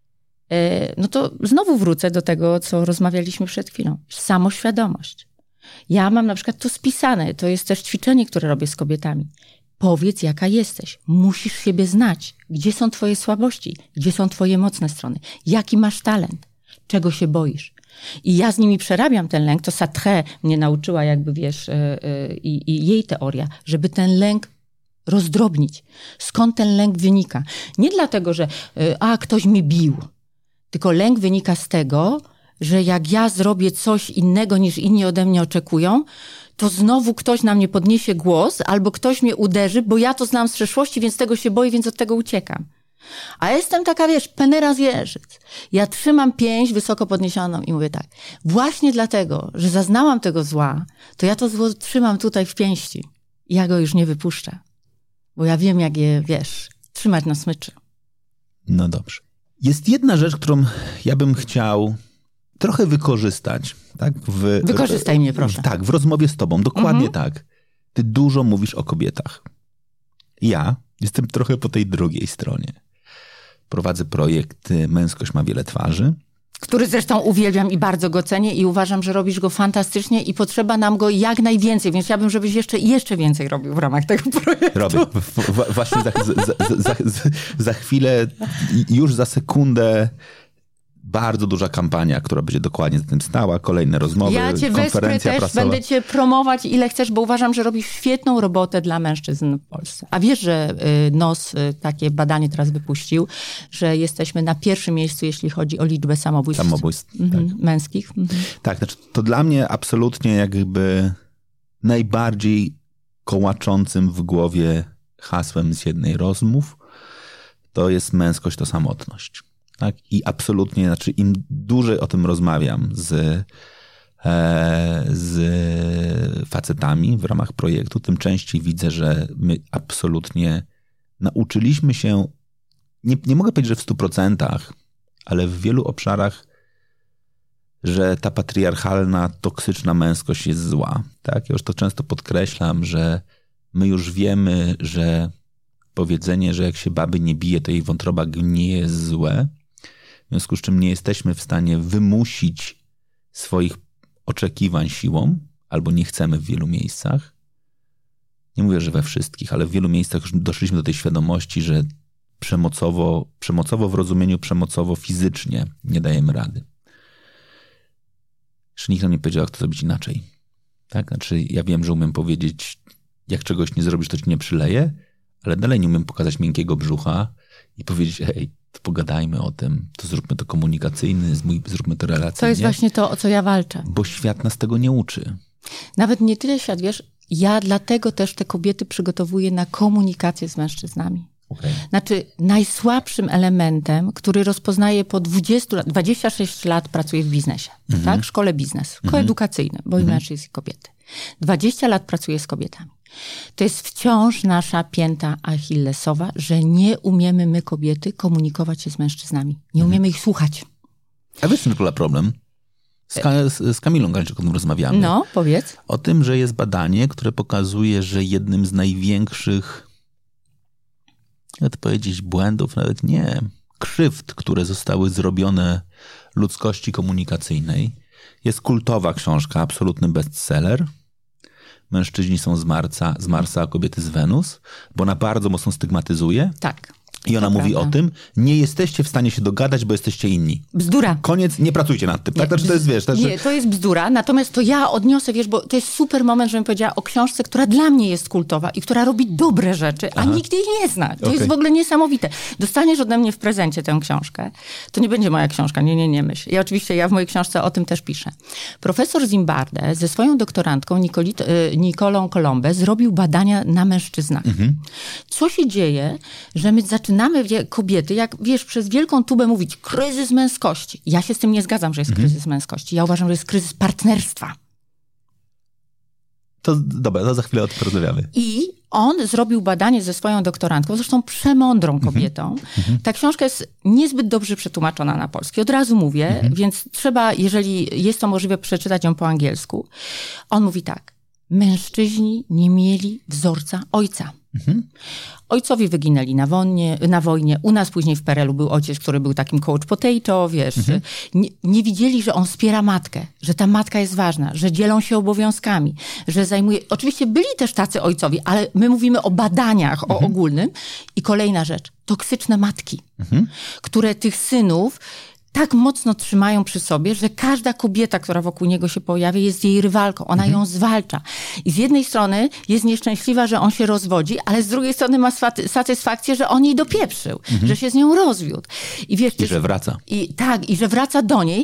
To znowu wrócę do tego, co rozmawialiśmy przed chwilą. Samoświadomość. Ja mam na przykład to spisane, to jest też ćwiczenie, które robię z kobietami. Powiedz, jaka jesteś. Musisz siebie znać. Gdzie są twoje słabości? Gdzie są twoje mocne strony? Jaki masz talent? Czego się boisz? I ja z nimi przerabiam ten lęk. To Sartre mnie nauczyła, jakby wiesz, i jej teoria, żeby ten lęk rozdrobnić. Skąd ten lęk wynika? Nie dlatego, że ktoś mi bił. Tylko lęk wynika z tego, że jak ja zrobię coś innego niż inni ode mnie oczekują, to znowu ktoś na mnie podniesie głos albo ktoś mnie uderzy, bo ja to znam z przeszłości, więc tego się boję, więc od tego uciekam. A jestem taka, wiesz, penera z Jeżyc. Ja trzymam pięść wysoko podniesioną i mówię tak, właśnie dlatego, że zaznałam tego zła, to ja to zło trzymam tutaj w pięści i ja go już nie wypuszczę. Bo ja wiem, jak je, wiesz, trzymać na smyczy. No dobrze. Jest jedna rzecz, którą ja bym chciał trochę wykorzystać. Tak? Wykorzystaj mnie, proszę. Tak, w rozmowie z tobą. Dokładnie tak. Ty dużo mówisz o kobietach. Ja jestem trochę po tej drugiej stronie. Prowadzę projekt Męskość ma wiele twarzy. Który zresztą uwielbiam i bardzo go cenię i uważam, że robisz go fantastycznie i potrzeba nam go jak najwięcej, więc ja bym, żebyś jeszcze więcej robił w ramach tego projektu. Robię. Właśnie za chwilę, już za sekundę bardzo duża kampania, która będzie dokładnie za tym stała, kolejne rozmowy, ja cię wesprę też, prasowa. Będę cię promować ile chcesz, bo uważam, że robisz świetną robotę dla mężczyzn w Polsce. A wiesz, że NOS takie badanie teraz wypuścił, że jesteśmy na pierwszym miejscu, jeśli chodzi o liczbę samobójstw tak. Męskich. Tak, znaczy to dla mnie absolutnie jakby najbardziej kołaczącym w głowie hasłem z jednej rozmów to jest męskość to samotność. Tak? I absolutnie, znaczy im dłużej o tym rozmawiam z facetami w ramach projektu, tym częściej widzę, że my absolutnie nauczyliśmy się, nie mogę powiedzieć, że w 100%, ale w wielu obszarach, że ta patriarchalna, toksyczna męskość jest zła. Tak? Ja już to często podkreślam, że my już wiemy, że powiedzenie, że jak się baby nie bije, to jej wątroba gnije, jest złe. W związku z czym nie jesteśmy w stanie wymusić swoich oczekiwań siłą, albo nie chcemy w wielu miejscach. Nie mówię, że we wszystkich, ale w wielu miejscach już doszliśmy do tej świadomości, że przemocowo w rozumieniu przemocowo fizycznie nie dajemy rady. Jeszcze nikt nam nie powiedział, jak to zrobić inaczej. Tak? Znaczy, ja wiem, że umiem powiedzieć, jak czegoś nie zrobisz, to ci nie przyleje, ale dalej nie umiem pokazać miękkiego brzucha i powiedzieć, hej, to pogadajmy o tym, to zróbmy to komunikacyjnie, zróbmy to relacyjnie. To jest właśnie to, o co ja walczę. Bo świat nas tego nie uczy. Nawet nie tyle świat, wiesz, Ja dlatego też te kobiety przygotowuję na komunikację z mężczyznami. Okay. Znaczy, najsłabszym elementem, który rozpoznaje po 26 lat pracuję w biznesie, tak? W szkole biznes, koedukacyjny, bo i mężczyzn i kobiety. 20 lat pracuję z kobietami. To jest wciąż nasza pięta achillesowa, że nie umiemy my kobiety komunikować się z mężczyznami. Nie umiemy ich słuchać. A wiesz, co problem? Z Kamilą Gańczyk o tym rozmawiamy. No, powiedz. O tym, że jest badanie, które pokazuje, że jednym z największych, jak powiedzieć, błędów, nawet nie, krzywd, które zostały zrobione ludzkości komunikacyjnej, jest kultowa książka, absolutny bestseller. Mężczyźni są z Marsa, a kobiety z Wenus, bo ona bardzo mocno stygmatyzuje. Tak. I ona mówi o tym, nie jesteście w stanie się dogadać, bo jesteście inni. Bzdura. Koniec, nie pracujcie nad tym. Tak? Znaczy, to jest, wiesz... Nie, to jest bzdura, natomiast to ja odniosę, wiesz, bo to jest super moment, żebym powiedziała o książce, która dla mnie jest kultowa i która robi dobre rzeczy, a nikt jej nie zna. To jest w ogóle niesamowite. Dostaniesz ode mnie w prezencie tę książkę. To nie będzie moja książka, nie myśl. I oczywiście ja w mojej książce o tym też piszę. Profesor Zimbardo ze swoją doktorantką Nicolą Colombe zrobił badania na mężczyznach. Co się dzieje, że my zaczynamy kobiety, jak wiesz, przez wielką tubę mówić kryzys męskości. Ja się z tym nie zgadzam, że jest kryzys męskości. Ja uważam, że jest kryzys partnerstwa. To dobra, to za chwilę o tym porozmawiamy. I on zrobił badanie ze swoją doktorantką, zresztą przemądrą kobietą. Ta książka jest niezbyt dobrze przetłumaczona na polski. Od razu mówię, więc trzeba, jeżeli jest to możliwe, przeczytać ją po angielsku. On mówi tak. Mężczyźni nie mieli wzorca ojca. Ojcowie wyginęli na wojnie. U nas później w PRL-u był ojciec, który był takim coach potato, wiesz. Nie widzieli, że on wspiera matkę, że ta matka jest ważna, że dzielą się obowiązkami, że zajmuje... Oczywiście byli też tacy ojcowie, ale my mówimy o badaniach, o ogólnym. I kolejna rzecz. Toksyczne matki, które tych synów tak mocno trzymają przy sobie, że każda kobieta, która wokół niego się pojawia, jest jej rywalką. Ona ją zwalcza. I z jednej strony jest nieszczęśliwa, że on się rozwodzi, ale z drugiej strony ma satysfakcję, że on jej dopieprzył, że się z nią rozwiódł. I wiesz, że wraca. I że wraca do niej.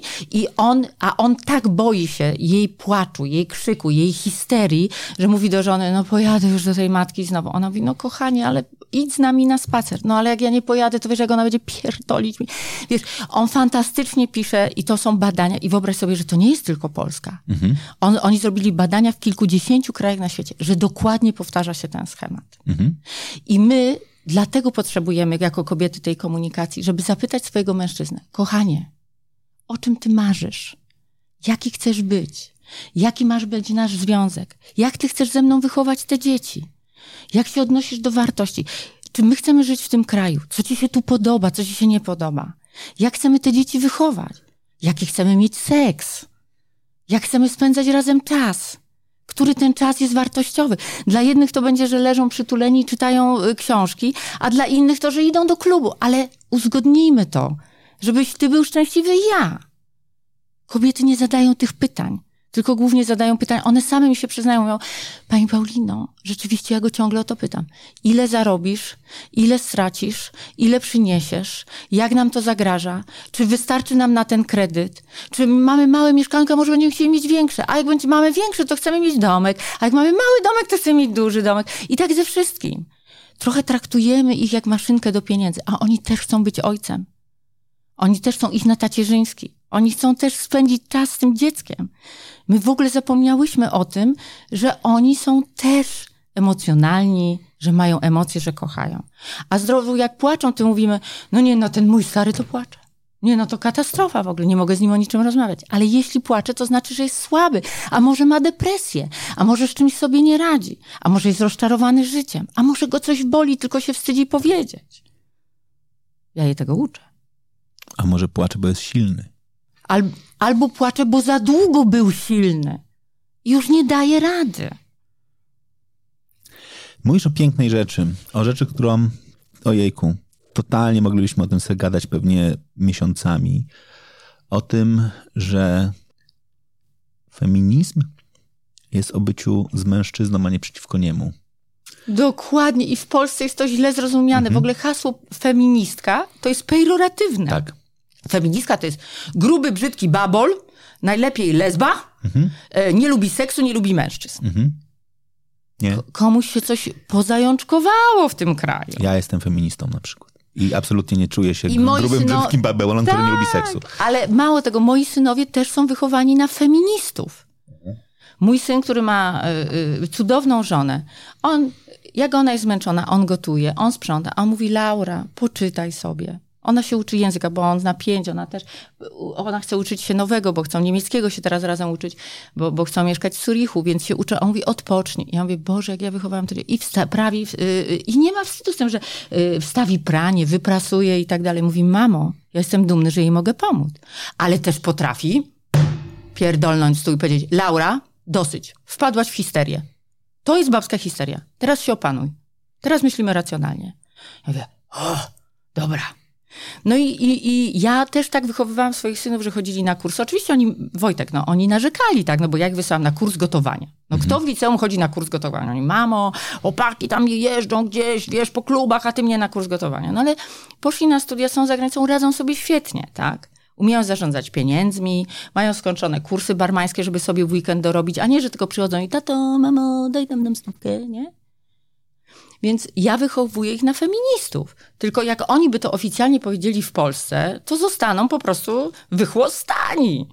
A on tak boi się jej płaczu, jej krzyku, jej histerii, że mówi do żony, no pojadę już do tej matki znowu. Ona mówi, no kochanie, ale idź z nami na spacer. No ale jak ja nie pojadę, to wiesz, jak ona będzie pierdolić mi. Wiesz, on fantastycznie pisze i to są badania. I wyobraź sobie, że to nie jest tylko Polska. Oni zrobili badania w kilkudziesięciu krajach na świecie, że dokładnie powtarza się ten schemat. I my dlatego potrzebujemy jako kobiety tej komunikacji, żeby zapytać swojego mężczyznę, kochanie, o czym ty marzysz? Jaki chcesz być? Jaki masz być nasz związek? Jak ty chcesz ze mną wychować te dzieci? Jak się odnosisz do wartości? Czy my chcemy żyć w tym kraju? Co ci się tu podoba? Co ci się nie podoba? Jak chcemy te dzieci wychować? Jaki chcemy mieć seks? Jak chcemy spędzać razem czas? Który ten czas jest wartościowy? Dla jednych to będzie, że leżą przytuleni i czytają książki, a dla innych to, że idą do klubu. Ale uzgodnijmy to, żebyś ty był szczęśliwy i ja. Kobiety nie zadają tych pytań, tylko głównie zadają pytania. One same mi się przyznają, mówią, pani Paulino, rzeczywiście ja go ciągle o to pytam. Ile zarobisz? Ile stracisz? Ile przyniesiesz? Jak nam to zagraża? Czy wystarczy nam na ten kredyt? Czy mamy małe mieszkanko, może będziemy chcieli mieć większe? A jak mamy większe, to chcemy mieć domek. A jak mamy mały domek, to chcemy mieć duży domek. I tak ze wszystkim. Trochę traktujemy ich jak maszynkę do pieniędzy, a oni też chcą być ojcem. Oni też chcą iść na tacierzyński. Oni chcą też spędzić czas z tym dzieckiem. My w ogóle zapomniałyśmy o tym, że oni są też emocjonalni, że mają emocje, że kochają. A zdrowo jak płaczą, to mówimy, no nie, no ten mój stary to płacze. Nie, no to katastrofa w ogóle, nie mogę z nim o niczym rozmawiać. Ale jeśli płacze, to znaczy, że jest słaby. A może ma depresję, a może z czymś sobie nie radzi, a może jest rozczarowany życiem, a może go coś boli, tylko się wstydzi powiedzieć. Ja jej tego uczę. A może płacze, bo jest silny. Albo płacze, bo za długo był silny. I już nie daje rady. Mówisz o pięknej rzeczy. O rzeczy, którą, ojejku, totalnie moglibyśmy o tym sobie gadać pewnie miesiącami. O tym, że feminizm jest o byciu z mężczyzną, a nie przeciwko niemu. Dokładnie. I w Polsce jest to źle zrozumiane. W ogóle hasło feministka to jest pejoratywne. Tak. Feministka to jest gruby, brzydki babol, najlepiej lesba, nie lubi seksu, nie lubi mężczyzn. Nie? Komuś się coś pozajączkowało w tym kraju. Ja jestem feministą na przykład. I absolutnie nie czuję się grubym, brzydkim babelonem, który nie lubi seksu. Ale mało tego, moi synowie też są wychowani na feministów. Mój syn, który ma cudowną żonę, jak ona jest zmęczona, on gotuje, on sprząta, a on mówi: Laura, poczytaj sobie. Ona się uczy języka, bo on zna 5, ona chce uczyć się nowego, bo chcą niemieckiego się teraz razem uczyć, bo chcą mieszkać w Zurichu, więc się uczą. A on mówi: odpocznij. Ja mówię: Boże, jak ja wychowałam tyle. I nie ma wstydu z tym, że wstawi pranie, wyprasuje i tak dalej. Mówi: mamo, ja jestem dumny, że jej mogę pomóc. Ale też potrafi pierdolnąć stół i powiedzieć: Laura, dosyć. Wpadłaś w histerię. To jest babska histeria. Teraz się opanuj. Teraz myślimy racjonalnie. Ja mówię: dobra. No i ja też tak wychowywałam swoich synów, że chodzili na kurs. Oczywiście Wojtek, oni narzekali, tak, bo jak wysłałam na kurs gotowania. Kto w liceum chodzi na kurs gotowania? Oni: mamo, chłopaki tam jeżdżą gdzieś, wiesz, po klubach, a ty mnie na kurs gotowania. No ale poszli na studia, są za granicą, radzą sobie świetnie, tak. Umieją zarządzać pieniędzmi, mają skończone kursy barmańskie, żeby sobie w weekend dorobić, a nie, że tylko przychodzą i: tato, mamo, daj nam stówkę, nie? Więc ja wychowuję ich na feministów. Tylko jak oni by to oficjalnie powiedzieli w Polsce, to zostaną po prostu wychłostani.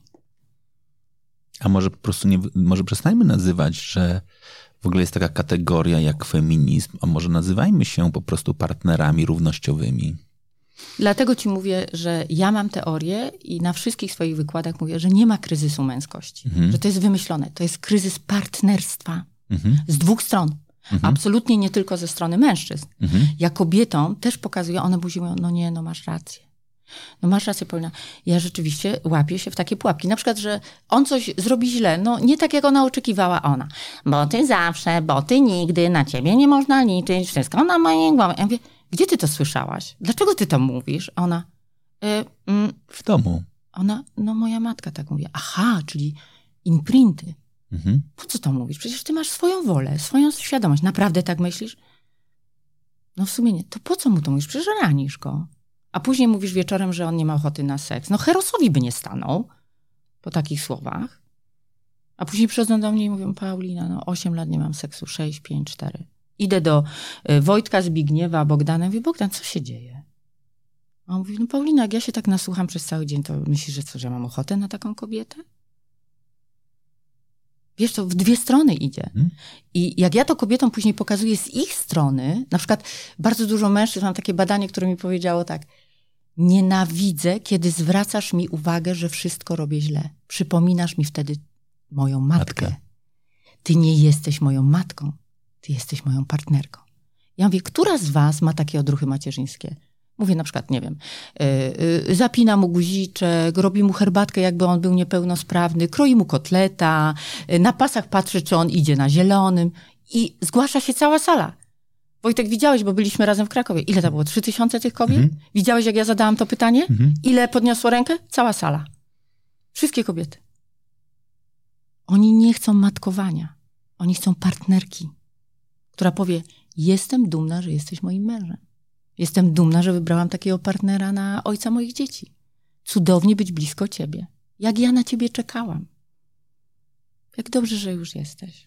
A może po prostu może przestańmy nazywać, że w ogóle jest taka kategoria jak feminizm, a może nazywajmy się po prostu partnerami równościowymi. Dlatego ci mówię, że ja mam teorię i na wszystkich swoich wykładach mówię, że nie ma kryzysu męskości. Że to jest wymyślone. To jest kryzys partnerstwa. Z dwóch stron. Absolutnie nie tylko ze strony mężczyzn. Ja kobietom też pokazuję, one buzi mówią: no nie, masz rację. No masz rację, Paulina. Ja rzeczywiście łapię się w takie pułapki. Na przykład, że on coś zrobi źle, nie tak jak ona oczekiwała ona. Bo ty zawsze, bo ty nigdy, na ciebie nie można liczyć, wszystko na mojej głowie. Ja mówię: gdzie ty to słyszałaś? Dlaczego ty to mówisz? Ona: w domu. Ona: moja matka tak mówi. Aha, czyli imprinty. Po co to mówisz? Przecież ty masz swoją wolę, swoją świadomość. Naprawdę tak myślisz? No w sumie nie. To po co mu to mówisz? Przecież ranisz go. A później mówisz wieczorem, że on nie ma ochoty na seks. Herosowi by nie stanął po takich słowach. A później przychodzą do mnie i mówią: Paulina, 8 lat nie mam seksu, 6, 5, 4. Idę do Wojtka, Zbigniewa, Bogdana. Mówię: Bogdan, co się dzieje? A on mówi: Paulina, jak ja się tak nasłucham przez cały dzień, to myślisz, że ja mam ochotę na taką kobietę? Wiesz, to w dwie strony idzie. I jak ja to kobietom później pokazuję z ich strony, na przykład bardzo dużo mężczyzn, mam takie badanie, które mi powiedziało tak: nienawidzę, kiedy zwracasz mi uwagę, że wszystko robię źle. Przypominasz mi wtedy moją matkę. Ty nie jesteś moją matką, ty jesteś moją partnerką. Ja mówię: która z was ma takie odruchy macierzyńskie? Mówię na przykład, nie wiem, zapina mu guziczek, robi mu herbatkę, jakby on był niepełnosprawny, kroi mu kotleta, na pasach patrzy, czy on idzie na zielonym i zgłasza się cała sala. Wojtek, widziałeś, bo byliśmy razem w Krakowie. Ile to było? 3000 tych kobiet? Widziałeś, jak ja zadałam to pytanie? Ile podniosło rękę? Cała sala. Wszystkie kobiety. Oni nie chcą matkowania. Oni chcą partnerki, która powie: jestem dumna, że jesteś moim mężem. Jestem dumna, że wybrałam takiego partnera na ojca moich dzieci. Cudownie być blisko ciebie. Jak ja na ciebie czekałam. Jak dobrze, że już jesteś.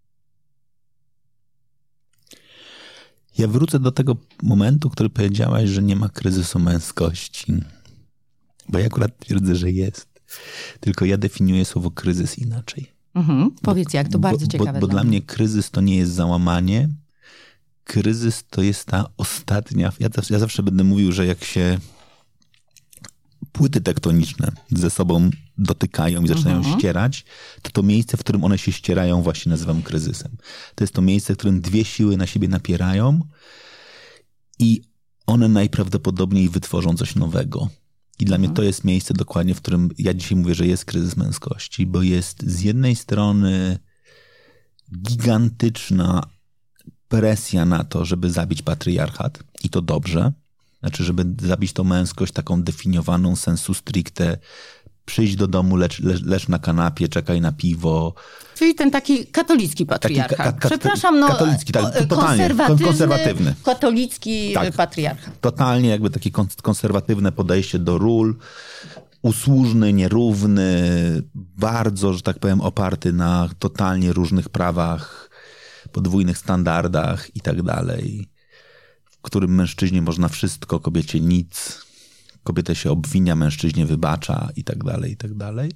Ja wrócę do tego momentu, który powiedziałaś, że nie ma kryzysu męskości. Bo ja akurat twierdzę, że jest. Tylko ja definiuję słowo kryzys inaczej. Powiedz jak, to bardzo ciekawe. Bo dla mnie kryzys to nie jest załamanie. Kryzys to jest ta ostatnia... Ja zawsze będę mówił, że jak się płyty tektoniczne ze sobą dotykają i zaczynają ścierać, to miejsce, w którym one się ścierają, właśnie nazywam kryzysem. To jest to miejsce, w którym dwie siły na siebie napierają i one najprawdopodobniej wytworzą coś nowego. I dla mnie to jest miejsce dokładnie, w którym ja dzisiaj mówię, że jest kryzys męskości, bo jest z jednej strony gigantyczna presja na to, żeby zabić patriarchat i to dobrze. Znaczy, żeby zabić tą męskość taką definiowaną sensu stricte, przyjść do domu, lecz na kanapie, czekaj na piwo. Czyli ten taki katolicki patriarchat. Przepraszam, katolicki, tak, totalnie, konserwatywny. Katolicki patriarchat. Totalnie jakby takie konserwatywne podejście do ról, usłużny, nierówny, bardzo, że tak powiem, oparty na totalnie różnych prawach podwójnych standardach i tak dalej, w którym mężczyźnie można wszystko, kobiecie nic, kobietę się obwinia, mężczyźnie wybacza i tak dalej, i tak dalej.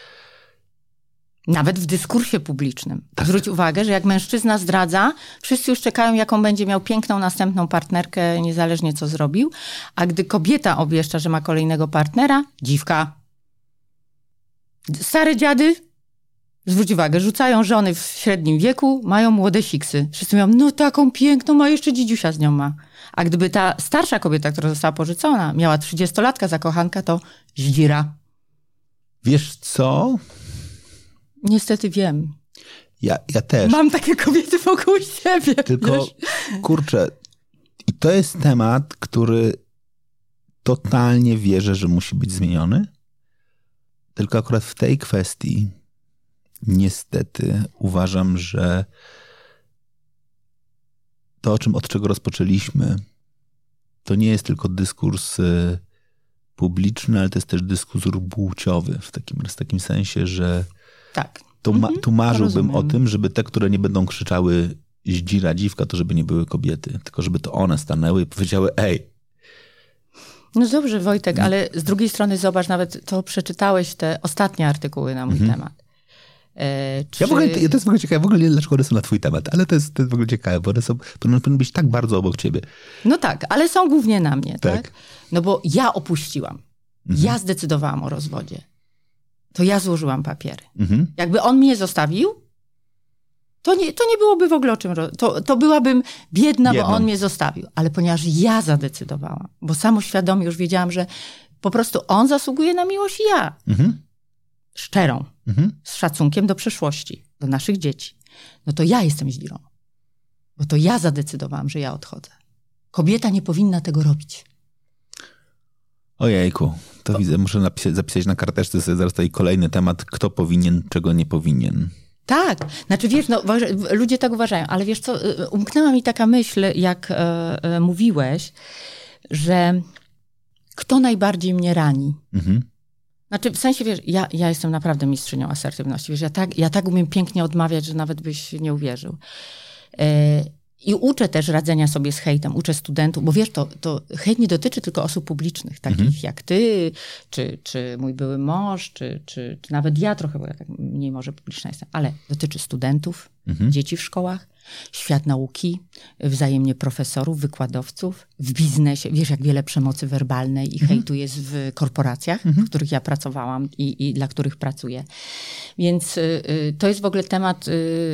Nawet w dyskursie publicznym. Tak. Zwróć uwagę, że jak mężczyzna zdradza, wszyscy już czekają, jaką będzie miał piękną następną partnerkę, niezależnie co zrobił. A gdy kobieta obwieszcza, że ma kolejnego partnera, dziwka. Stare dziady, zwróć uwagę, rzucają żony w średnim wieku, mają młode siksy. Wszyscy mówią, no taką piękną, a jeszcze dzidziusia z nią ma. A gdyby ta starsza kobieta, która została porzucona, miała 30-latka za kochanka, to zdzira. Wiesz co? Niestety wiem. Ja też. Mam takie kobiety wokół siebie. Tylko, wiesz? kurczę, i to jest temat, który totalnie wierzę, że musi być zmieniony. Tylko akurat w tej kwestii niestety uważam, że to, od czego rozpoczęliśmy, to nie jest tylko dyskurs publiczny, ale to jest też dyskurs płciowy w takim sensie, że tak. Tu marzyłbym o tym, żeby te, które nie będą krzyczały zdzira dziwka, to żeby nie były kobiety, tylko żeby to one stanęły i powiedziały ej. No dobrze, Wojtek, ale z drugiej strony zobacz, nawet to przeczytałeś te ostatnie artykuły na mój temat. To jest w ogóle ciekawe, w ogóle nie wiem, dlaczego one są na twój temat, ale to jest w ogóle ciekawe, bo one powinny być tak bardzo obok ciebie. No tak, ale są głównie na mnie, tak? No bo ja opuściłam. Ja zdecydowałam o rozwodzie. To ja złożyłam papiery. Jakby on mnie zostawił, to nie byłoby w ogóle o czym... To byłabym biedna, bo on mnie zostawił. Ale ponieważ ja zadecydowałam, bo samoświadomie już wiedziałam, że po prostu on zasługuje na miłość i ja. Szczerą. Z szacunkiem do przyszłości, do naszych dzieci. No to ja jestem zdzirą. Bo to ja zadecydowałam, że ja odchodzę. Kobieta nie powinna tego robić. Ojejku, to widzę, muszę zapisać na karteczce sobie zaraz tutaj kolejny temat, kto powinien, czego nie powinien. Tak, znaczy wiesz, no, ludzie tak uważają, ale wiesz co, umknęła mi taka myśl, jak mówiłeś, że kto najbardziej mnie rani. Znaczy w sensie, wiesz, ja jestem naprawdę mistrzynią asertywności, wiesz, ja tak umiem pięknie odmawiać, że nawet byś nie uwierzył. I uczę też radzenia sobie z hejtem, uczę studentów, bo wiesz, to hejt nie dotyczy tylko osób publicznych, takich jak ty, czy mój były mąż, czy nawet ja trochę, bo ja tak mniej może publiczna jestem, ale dotyczy studentów, dzieci w szkołach, świat nauki, wzajemnie profesorów, wykładowców, w biznesie. Wiesz, jak wiele przemocy werbalnej i hejtu jest w korporacjach, w których ja pracowałam i dla których pracuję. Więc to jest w ogóle temat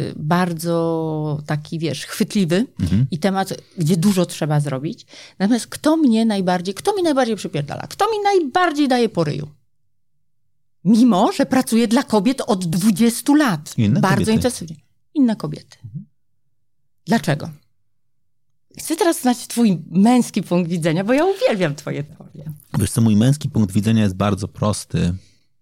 bardzo taki, wiesz, chwytliwy i temat, gdzie dużo trzeba zrobić. Natomiast kto mi najbardziej przypierdala? Kto mi najbardziej daje po ryju? Mimo, że pracuję dla kobiet od 20 lat. Bardzo intensywnie. Inne kobiety. Dlaczego? Chcę teraz znać twój męski punkt widzenia, bo ja uwielbiam twoje teorie. Wiesz co, mój męski punkt widzenia jest bardzo prosty,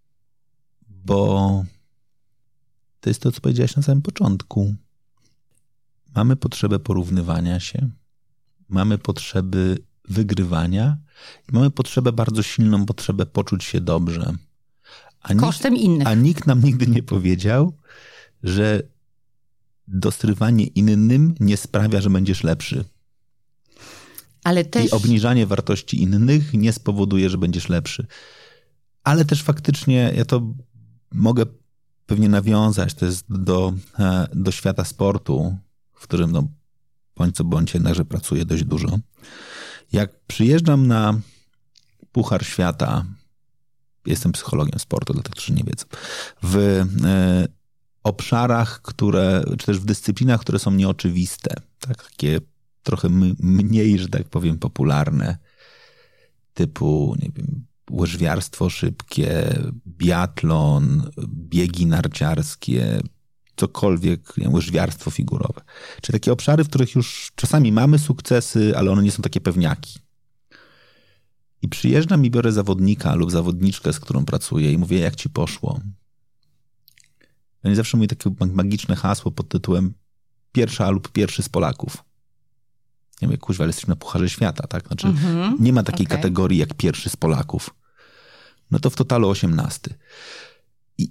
bo to jest to, co powiedziałaś na samym początku. Mamy potrzebę porównywania się, mamy potrzeby wygrywania i mamy bardzo silną potrzebę poczuć się dobrze. Kosztem innych. A nikt nam nigdy nie powiedział, że dostrywanie innym nie sprawia, że będziesz lepszy. Ale też... I obniżanie wartości innych nie spowoduje, że będziesz lepszy. Ale też faktycznie, ja to mogę pewnie nawiązać, to jest do świata sportu, w którym bądź co bądź jednakże pracuję dość dużo. Jak przyjeżdżam na Puchar Świata, jestem psychologiem sportu, dla tych, którzy nie wiedzą, w obszarach, czy też w dyscyplinach, które są nieoczywiste, takie trochę mniej, że tak powiem, popularne, typu, nie wiem, łyżwiarstwo szybkie, biatlon, biegi narciarskie, cokolwiek, nie wiem, łyżwiarstwo figurowe. Czyli takie obszary, w których już czasami mamy sukcesy, ale one nie są takie pewniaki. I przyjeżdżam i biorę zawodnika lub zawodniczkę, z którą pracuję i mówię, jak ci poszło? Oni zawsze mówią takie magiczne hasło pod tytułem pierwsza lub pierwszy z Polaków. Nie wiem, kuźwa, ale jesteśmy na Pucharze Świata, tak? Znaczy, nie ma takiej kategorii jak pierwszy z Polaków. No to w totalu 18. I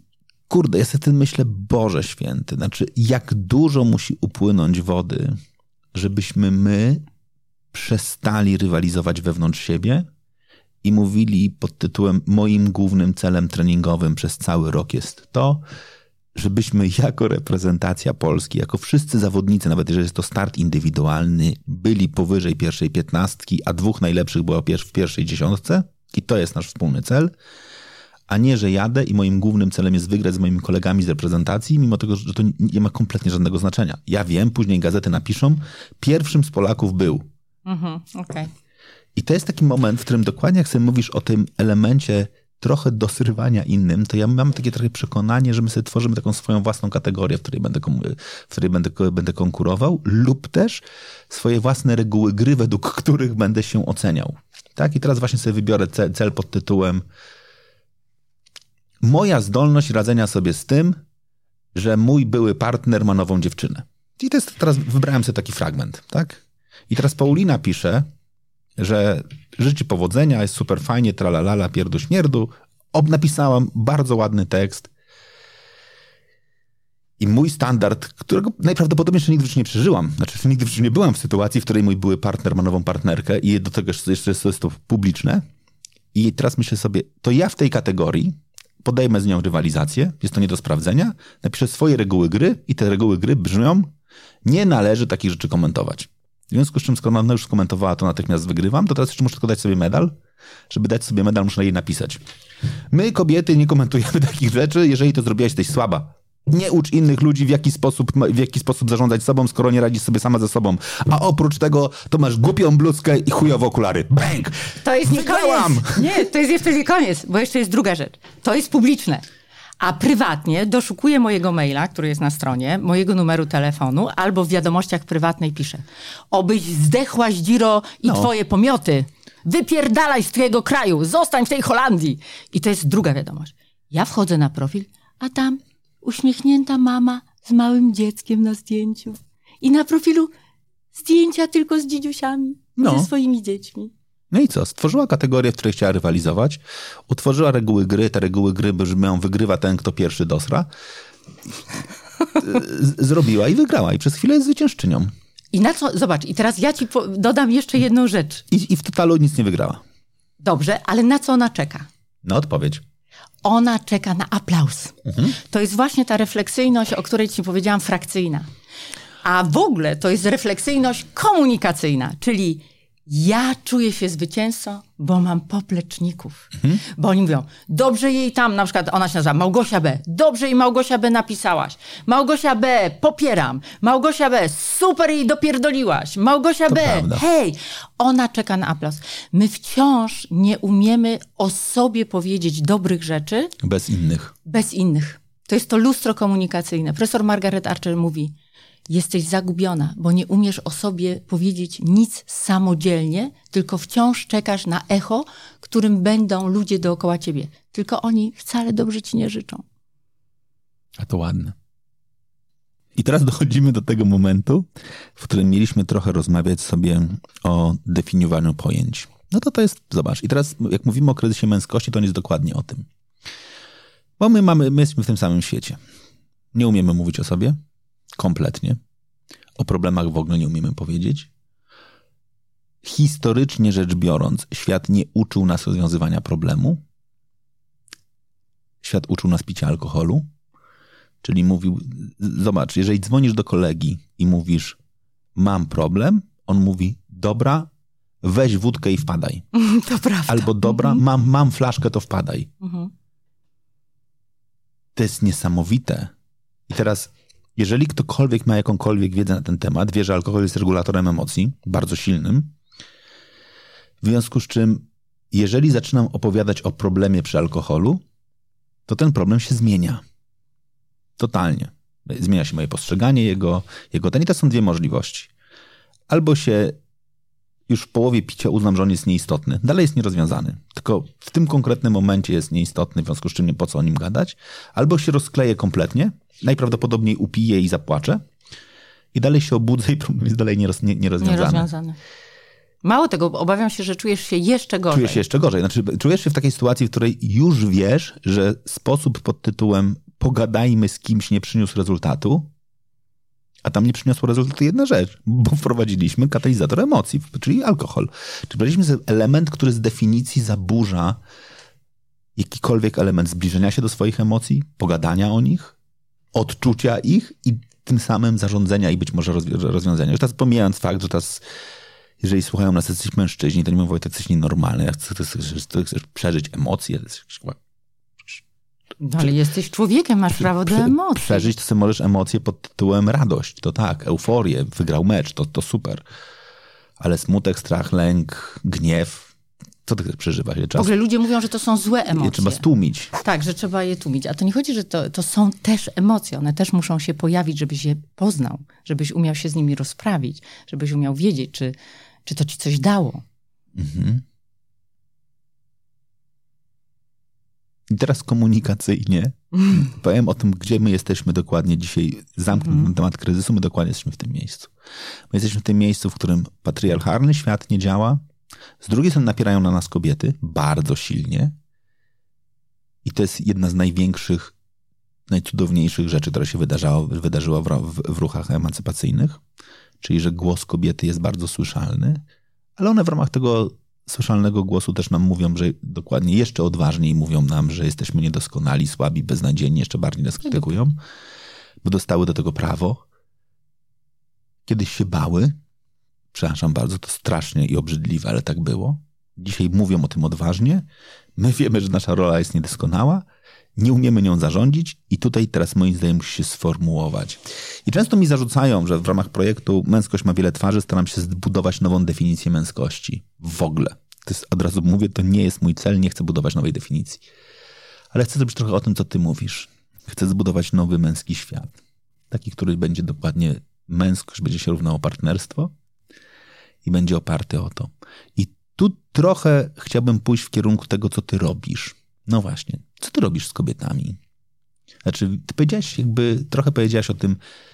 kurde, ja sobie tym myślę, Boże Święty, znaczy jak dużo musi upłynąć wody, żebyśmy my przestali rywalizować wewnątrz siebie i mówili pod tytułem moim głównym celem treningowym przez cały rok jest to, żebyśmy jako reprezentacja Polski, jako wszyscy zawodnicy, nawet jeżeli jest to start indywidualny, byli powyżej pierwszej 15, a 2 najlepszych było w pierwszej 10 i to jest nasz wspólny cel, a nie, że jadę i moim głównym celem jest wygrać z moimi kolegami z reprezentacji, mimo tego, że to nie ma kompletnie żadnego znaczenia. Ja wiem, później gazety napiszą, pierwszym z Polaków był. Okej. I to jest taki moment, w którym dokładnie jak sobie mówisz o tym elemencie trochę dosrywania innym, to ja mam takie trochę przekonanie, że my sobie tworzymy taką swoją własną kategorię, w której będę konkurował, lub też swoje własne reguły gry, według których będę się oceniał. Tak? I teraz właśnie sobie wybiorę cel pod tytułem moja zdolność radzenia sobie z tym, że mój były partner ma nową dziewczynę. I to jest, teraz wybrałem sobie taki fragment, tak? I teraz Paulina pisze, że życzę powodzenia, jest super fajnie, tralalala, pierdu śmierdu. Napisałam bardzo ładny tekst. I mój standard, którego najprawdopodobniej jeszcze nigdy w życiu nie przeżyłam. Znaczy, nigdy w życiu nie byłam w sytuacji, w której mój były partner ma nową partnerkę i do tego jeszcze jest to publiczne. I teraz myślę sobie, to ja w tej kategorii podejmę z nią rywalizację, jest to nie do sprawdzenia, napiszę swoje reguły gry i te reguły gry brzmią, nie należy takich rzeczy komentować. W związku z czym, skoro ona już skomentowała, to natychmiast wygrywam, to teraz jeszcze muszę tylko dać sobie medal. Żeby dać sobie medal, muszę jej napisać. My, kobiety, nie komentujemy takich rzeczy, jeżeli to zrobiłaś, jesteś słaba. Nie ucz innych ludzi, w jaki sposób zarządzać sobą, skoro nie radzisz sobie sama ze sobą. A oprócz tego, to masz głupią bluzkę i chujowe okulary. Bang! To jest nie koniec. Nie, to jest jeszcze nie koniec, bo jeszcze jest druga rzecz. To jest publiczne. A prywatnie doszukuję mojego maila, który jest na stronie, mojego numeru telefonu, albo w wiadomościach prywatnej piszę: obyś zdechła Zdziro i twoje pomioty. Wypierdalaj z twojego kraju, zostań w tej Holandii. I to jest druga wiadomość. Ja wchodzę na profil, a tam uśmiechnięta mama z małym dzieckiem na zdjęciu. I na profilu zdjęcia tylko z dzidziusiami, ze swoimi dziećmi. No i co? Stworzyła kategorię, w której chciała rywalizować, utworzyła reguły gry, te reguły gry brzmią, wygrywa ten, kto pierwszy dosra. Zrobiła i wygrała i przez chwilę jest zwyciężczynią. I na co? Zobacz, i teraz ja ci dodam jeszcze jedną rzecz. I w totalu nic nie wygrała. Dobrze, ale na co ona czeka? Na odpowiedź. Ona czeka na aplauz. To jest właśnie ta refleksyjność, o której ci powiedziałam, frakcyjna. A w ogóle to jest refleksyjność komunikacyjna, czyli ja czuję się zwycięzcą, bo mam popleczników. Bo oni mówią, dobrze jej tam, na przykład ona się nazywa Małgosia B. Dobrze jej Małgosia B napisałaś. Małgosia B, popieram. Małgosia B, super jej dopierdoliłaś. Małgosia B, prawda. Hej. Ona czeka na aplauz. My wciąż nie umiemy o sobie powiedzieć dobrych rzeczy. Bez innych. Bez innych. To jest to lustro komunikacyjne. Profesor Margaret Archer mówi, jesteś zagubiona, bo nie umiesz o sobie powiedzieć nic samodzielnie, tylko wciąż czekasz na echo, którym będą ludzie dookoła ciebie. Tylko oni wcale dobrze ci nie życzą. A to ładne. I teraz dochodzimy do tego momentu, w którym mieliśmy trochę rozmawiać sobie o definiowaniu pojęć. No to jest, zobacz, i teraz jak mówimy o kryzysie męskości, to on jest dokładnie o tym. Bo my jesteśmy w tym samym świecie. Nie umiemy mówić o sobie. Kompletnie. O problemach w ogóle nie umiemy powiedzieć. Historycznie rzecz biorąc, świat nie uczył nas rozwiązywania problemu. Świat uczył nas picia alkoholu. Czyli mówił, zobacz, jeżeli dzwonisz do kolegi i mówisz, mam problem, on mówi, dobra, weź wódkę i wpadaj. To prawda. Albo dobra, mam flaszkę, to wpadaj. To jest niesamowite. I teraz jeżeli ktokolwiek ma jakąkolwiek wiedzę na ten temat, wie, że alkohol jest regulatorem emocji, bardzo silnym, w związku z czym, jeżeli zaczynam opowiadać o problemie przy alkoholu, to ten problem się zmienia. Totalnie. Zmienia się moje postrzeganie jego ten. I to są dwie możliwości. Albo się już w połowie picia uznam, że on jest nieistotny. Dalej jest nierozwiązany. Tylko w tym konkretnym momencie jest nieistotny, w związku z czym nie po co o nim gadać. Albo się rozkleję kompletnie, najprawdopodobniej upiję i zapłaczę. I dalej się obudzę i problem jest dalej nierozwiązany. Mało tego, obawiam się, że czujesz się jeszcze gorzej. Czujesz się jeszcze gorzej. Znaczy, czujesz się w takiej sytuacji, w której już wiesz, że sposób pod tytułem pogadajmy z kimś nie przyniósł rezultatu, a tam nie przyniosło rezultatu jedna rzecz, bo wprowadziliśmy katalizator emocji, czyli alkohol. Czyli wprowadziliśmy element, który z definicji zaburza jakikolwiek element zbliżenia się do swoich emocji, pogadania o nich, odczucia ich i tym samym zarządzania i być może rozwiązania. Już teraz pomijając fakt, że teraz jeżeli słuchają nas jacyś mężczyźni, to nie mówią, Wojtek, jesteś nienormalny, jak chcesz przeżyć emocje. No, ale jesteś człowiekiem, masz prawo do emocji. Przeżyć to sobie możesz emocje pod tytułem radość, to tak, euforię, wygrał mecz, to super. Ale smutek, strach, lęk, gniew, co ty chcesz przeżywać? W ogóle ludzie mówią, że to są złe emocje. Je trzeba stłumić. Tak, że trzeba je tłumić. A to nie chodzi, że to są też emocje. One też muszą się pojawić, żebyś je poznał, żebyś umiał się z nimi rozprawić, żebyś umiał wiedzieć, czy to ci coś dało. Mhm. I teraz komunikacyjnie powiem o tym, gdzie my jesteśmy dokładnie dzisiaj. Zamknę ten temat kryzysu, my dokładnie jesteśmy w tym miejscu. My jesteśmy w tym miejscu, w którym patriarchalny świat nie działa. Z drugiej strony napierają na nas kobiety bardzo silnie. I to jest jedna z największych, najcudowniejszych rzeczy, która się wydarzyła w ruchach emancypacyjnych. Czyli, że głos kobiety jest bardzo słyszalny, ale one w ramach tego słyszalnego głosu też nam mówią, że dokładnie jeszcze odważniej mówią nam, że jesteśmy niedoskonali, słabi, beznadziejni, jeszcze bardziej nas krytykują, bo dostały do tego prawo. Kiedyś się bały, przepraszam bardzo, to strasznie i obrzydliwe, ale tak było. Dzisiaj mówią o tym odważnie. My wiemy, że nasza rola jest niedoskonała, nie umiemy nią zarządzić i tutaj teraz moim zdaniem musi się sformułować. I często mi zarzucają, że w ramach projektu Męskość ma wiele twarzy, staram się zbudować nową definicję męskości. W ogóle. To jest, od razu mówię, to nie jest mój cel, nie chcę budować nowej definicji. Ale chcę zrobić trochę o tym, co ty mówisz. Chcę zbudować nowy męski świat. Taki, który będzie dokładnie męskość, będzie się równało partnerstwo i będzie oparty o to. I tu trochę chciałbym pójść w kierunku tego, co ty robisz. No właśnie, co ty robisz z kobietami? Znaczy, ty trochę powiedziałaś o tym,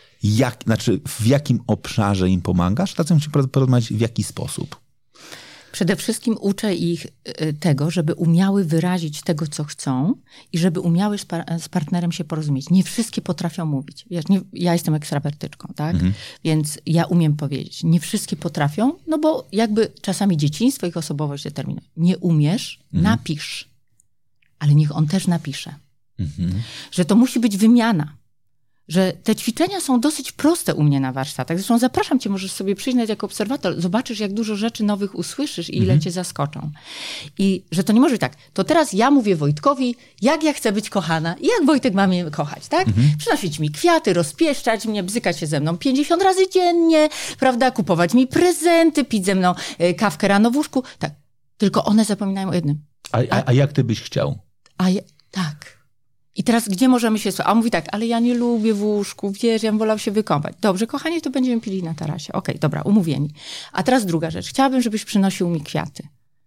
w jakim obszarze im pomagasz, a chcę porozmawiać w jaki sposób. Przede wszystkim uczę ich tego, żeby umiały wyrazić tego, co chcą i żeby umiały z partnerem się porozumieć. Nie wszystkie potrafią mówić. Wiesz, ja jestem ekstrawertyczką, tak? Więc ja umiem powiedzieć. Nie wszystkie potrafią, no bo jakby czasami dzieciństwo ich osobowość determinuje. Nie umiesz, napisz. Ale niech on też napisze. Że to musi być wymiana. Że te ćwiczenia są dosyć proste u mnie na warsztatach. Zresztą zapraszam cię, możesz sobie przyjść nawet jako obserwator. Zobaczysz, jak dużo rzeczy nowych usłyszysz i ile cię zaskoczą. I że to nie może być tak. To teraz ja mówię Wojtkowi, jak ja chcę być kochana i jak Wojtek ma mnie kochać, tak? Przynosić mi kwiaty, rozpieszczać mnie, bzykać się ze mną 50 razy dziennie, prawda? Kupować mi prezenty, pić ze mną kawkę rano w łóżku. Tak. Tylko one zapominają o jednym. A jak ty byś chciał? Tak. I teraz gdzie możemy się... A on mówi tak, ale ja nie lubię w łóżku, wiesz, ja bym wolał się wykąpać. Dobrze, kochanie, to będziemy pili na tarasie. Okej, dobra, umówieni. A teraz druga rzecz. Chciałabym, żebyś przynosił mi kwiaty.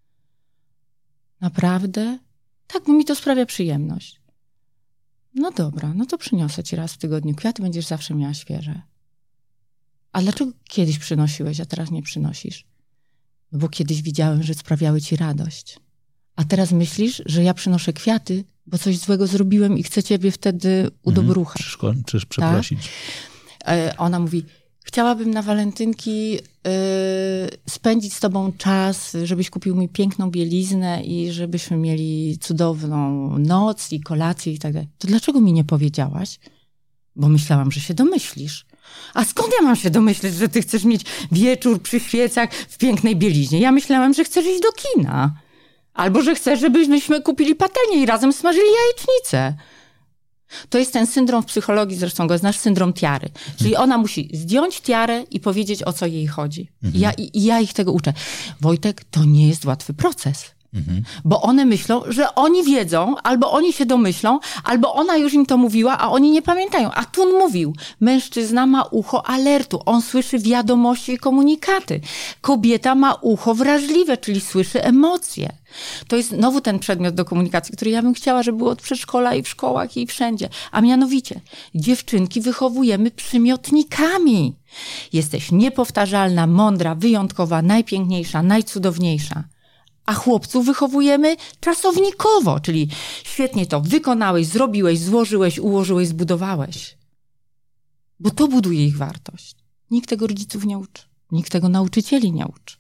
Naprawdę? Tak, bo mi to sprawia przyjemność. No dobra, no to przyniosę ci raz w tygodniu kwiaty, będziesz zawsze miała świeże. A dlaczego kiedyś przynosiłeś, a teraz nie przynosisz? No bo kiedyś widziałem, że sprawiały ci radość. A teraz myślisz, że ja przynoszę kwiaty, bo coś złego zrobiłem i chcę ciebie wtedy udobruchać. Czyż przeprosić. Tak? Ona mówi, chciałabym na walentynki spędzić z tobą czas, żebyś kupił mi piękną bieliznę i żebyśmy mieli cudowną noc i kolację i tak dalej. To dlaczego mi nie powiedziałaś? Bo myślałam, że się domyślisz. A skąd ja mam się domyśleć, że ty chcesz mieć wieczór przy świecach w pięknej bieliźnie? Ja myślałam, że chcesz iść do kina. Albo że chcesz, żebyśmy kupili patelnię i razem smażyli jajecznicę. To jest ten syndrom w psychologii, zresztą go znasz, syndrom tiary. Czyli ona musi zdjąć tiarę i powiedzieć, o co jej chodzi. I ja ich tego uczę. Wojtek, to nie jest łatwy proces. Bo one myślą, że oni wiedzą, albo oni się domyślą, albo ona już im to mówiła, a oni nie pamiętają. A Thun mówił, mężczyzna ma ucho alertu, on słyszy wiadomości i komunikaty. Kobieta ma ucho wrażliwe, czyli słyszy emocje. To jest znowu ten przedmiot do komunikacji, który ja bym chciała, żeby był od przedszkola i w szkołach i wszędzie. A mianowicie, dziewczynki wychowujemy przymiotnikami. Jesteś niepowtarzalna, mądra, wyjątkowa, najpiękniejsza, najcudowniejsza. A chłopców wychowujemy czasownikowo, czyli świetnie to wykonałeś, zrobiłeś, złożyłeś, ułożyłeś, zbudowałeś. Bo to buduje ich wartość. Nikt tego rodziców nie uczy. Nikt tego nauczycieli nie uczy.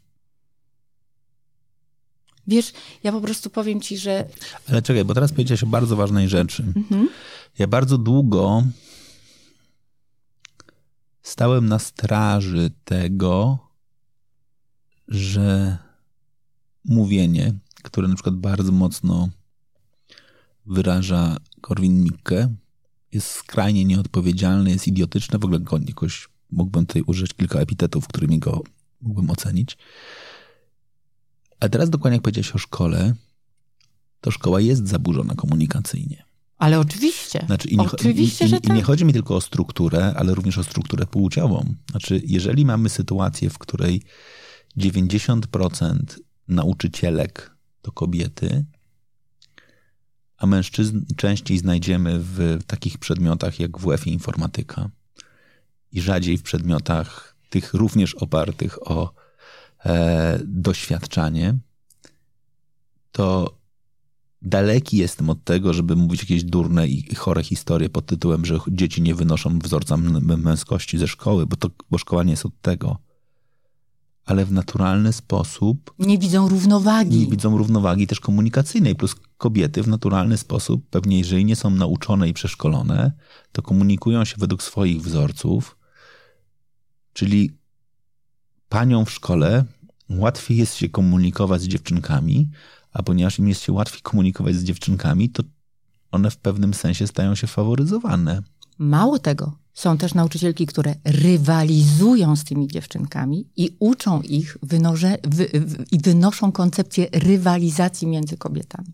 Wiesz, ja po prostu powiem ci, że... Ale czekaj, bo teraz powiedziałaś o bardzo ważnej rzeczy. Ja bardzo długo stałem na straży tego, że mówienie, które na przykład bardzo mocno wyraża Korwin-Mikke, jest skrajnie nieodpowiedzialne, jest idiotyczne. W ogóle go jakoś mógłbym tutaj użyć kilka epitetów, którymi go mógłbym ocenić. A teraz dokładnie jak powiedziałeś o szkole, to szkoła jest zaburzona komunikacyjnie. Ale oczywiście. Znaczy, że I nie chodzi mi tylko o strukturę, ale również o strukturę płciową. Znaczy, jeżeli mamy sytuację, w której 90% nauczycielek to kobiety, a mężczyzn częściej znajdziemy w takich przedmiotach jak WF i informatyka i rzadziej w przedmiotach tych również opartych o doświadczanie, to daleki jestem od tego, żeby mówić jakieś durne i chore historie pod tytułem, że dzieci nie wynoszą wzorca męskości ze szkoły, bo szkoła nie jest od tego. Ale w naturalny sposób... Nie widzą równowagi. Nie widzą równowagi też komunikacyjnej. Plus kobiety w naturalny sposób, pewnie jeżeli nie są nauczone i przeszkolone, to komunikują się według swoich wzorców. Czyli paniom w szkole łatwiej jest się komunikować z dziewczynkami, a ponieważ im jest się łatwiej komunikować z dziewczynkami, to one w pewnym sensie stają się faworyzowane. Mało tego, są też nauczycielki, które rywalizują z tymi dziewczynkami i uczą ich, i wynoszą koncepcję rywalizacji między kobietami.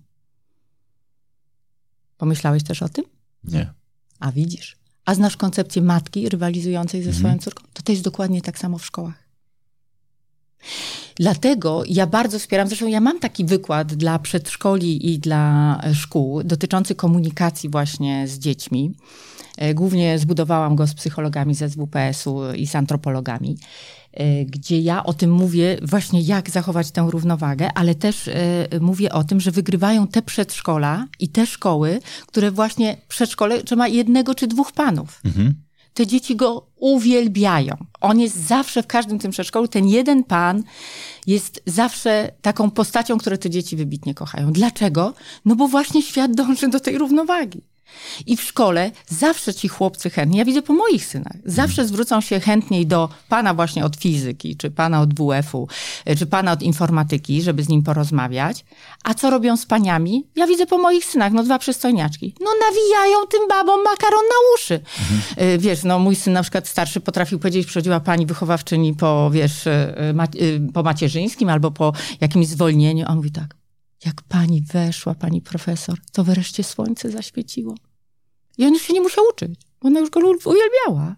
Pomyślałeś też o tym? Nie. A widzisz. A znasz koncepcję matki rywalizującej ze swoją córką? To jest dokładnie tak samo w szkołach. Dlatego ja bardzo wspieram, zresztą ja mam taki wykład dla przedszkoli i dla szkół dotyczący komunikacji właśnie z dziećmi. Głównie zbudowałam go z psychologami z SWPS-u i z antropologami, gdzie ja o tym mówię właśnie jak zachować tę równowagę, ale też mówię o tym, że wygrywają te przedszkola i te szkoły, które właśnie przedszkole, że ma 1 czy 2 panów. Te dzieci go uwielbiają. On jest zawsze w każdym tym przedszkolu. Ten jeden pan jest zawsze taką postacią, którą te dzieci wybitnie kochają. Dlaczego? No bo właśnie świat dąży do tej równowagi. I w szkole zawsze ci chłopcy chętnie, ja widzę po moich synach, zawsze zwrócą się chętniej do pana właśnie od fizyki, czy pana od WF-u, czy pana od informatyki, żeby z nim porozmawiać. A co robią z paniami? Ja widzę po moich synach, 2 przystojniaczki. Nawijają tym babom makaron na uszy. Wiesz, mój syn na przykład starszy potrafił powiedzieć, przychodziła pani wychowawczyni po, po macierzyńskim albo po jakimś zwolnieniu. A on mówi tak: jak pani weszła, pani profesor, to wreszcie słońce zaświeciło. I on już się nie musiał uczyć, bo ona już go uwielbiała.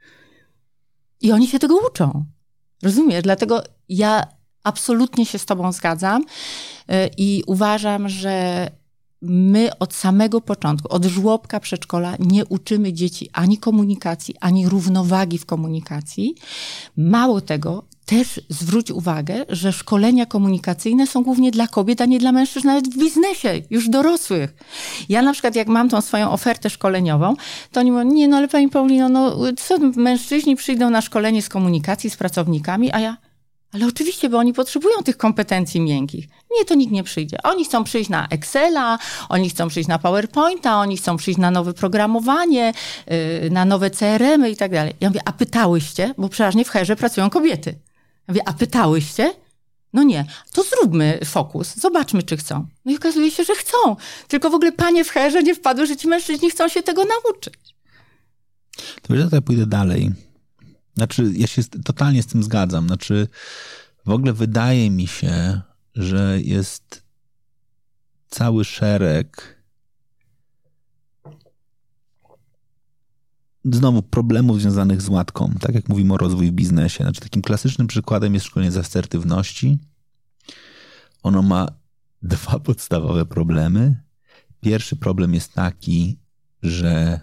I oni się tego uczą. Rozumiesz? Dlatego ja absolutnie się z tobą zgadzam i uważam, że my od samego początku, od żłobka przedszkola nie uczymy dzieci ani komunikacji, ani równowagi w komunikacji. Mało tego, też zwróć uwagę, że szkolenia komunikacyjne są głównie dla kobiet, a nie dla mężczyzn, nawet w biznesie, już dorosłych. Ja na przykład jak mam tą swoją ofertę szkoleniową, to oni mówią: nie, ale pani Paulino, co mężczyźni przyjdą na szkolenie z komunikacji z pracownikami, a ja: ale oczywiście, bo oni potrzebują tych kompetencji miękkich. Nie, to nikt nie przyjdzie. Oni chcą przyjść na Excela, oni chcą przyjść na PowerPointa, oni chcą przyjść na nowe programowanie, na nowe CRM-y i tak dalej. Ja mówię: a pytałyście? Bo przeważnie w HR-ze pracują kobiety. Ja mówię: a pytałyście? No nie. To zróbmy fokus, zobaczmy, czy chcą. No i okazuje się, że chcą. Tylko w ogóle panie w HR-ze nie wpadły, że ci mężczyźni chcą się tego nauczyć. To wiesz, że ja pójdę dalej. Znaczy, ja się totalnie z tym zgadzam. Znaczy, w ogóle wydaje mi się, że jest cały szereg znowu problemów związanych z łatką. Tak jak mówimy o rozwoju w biznesie. Znaczy, takim klasycznym przykładem jest szkolenie z asertywności. Ono ma 2 podstawowe problemy. Pierwszy problem jest taki, że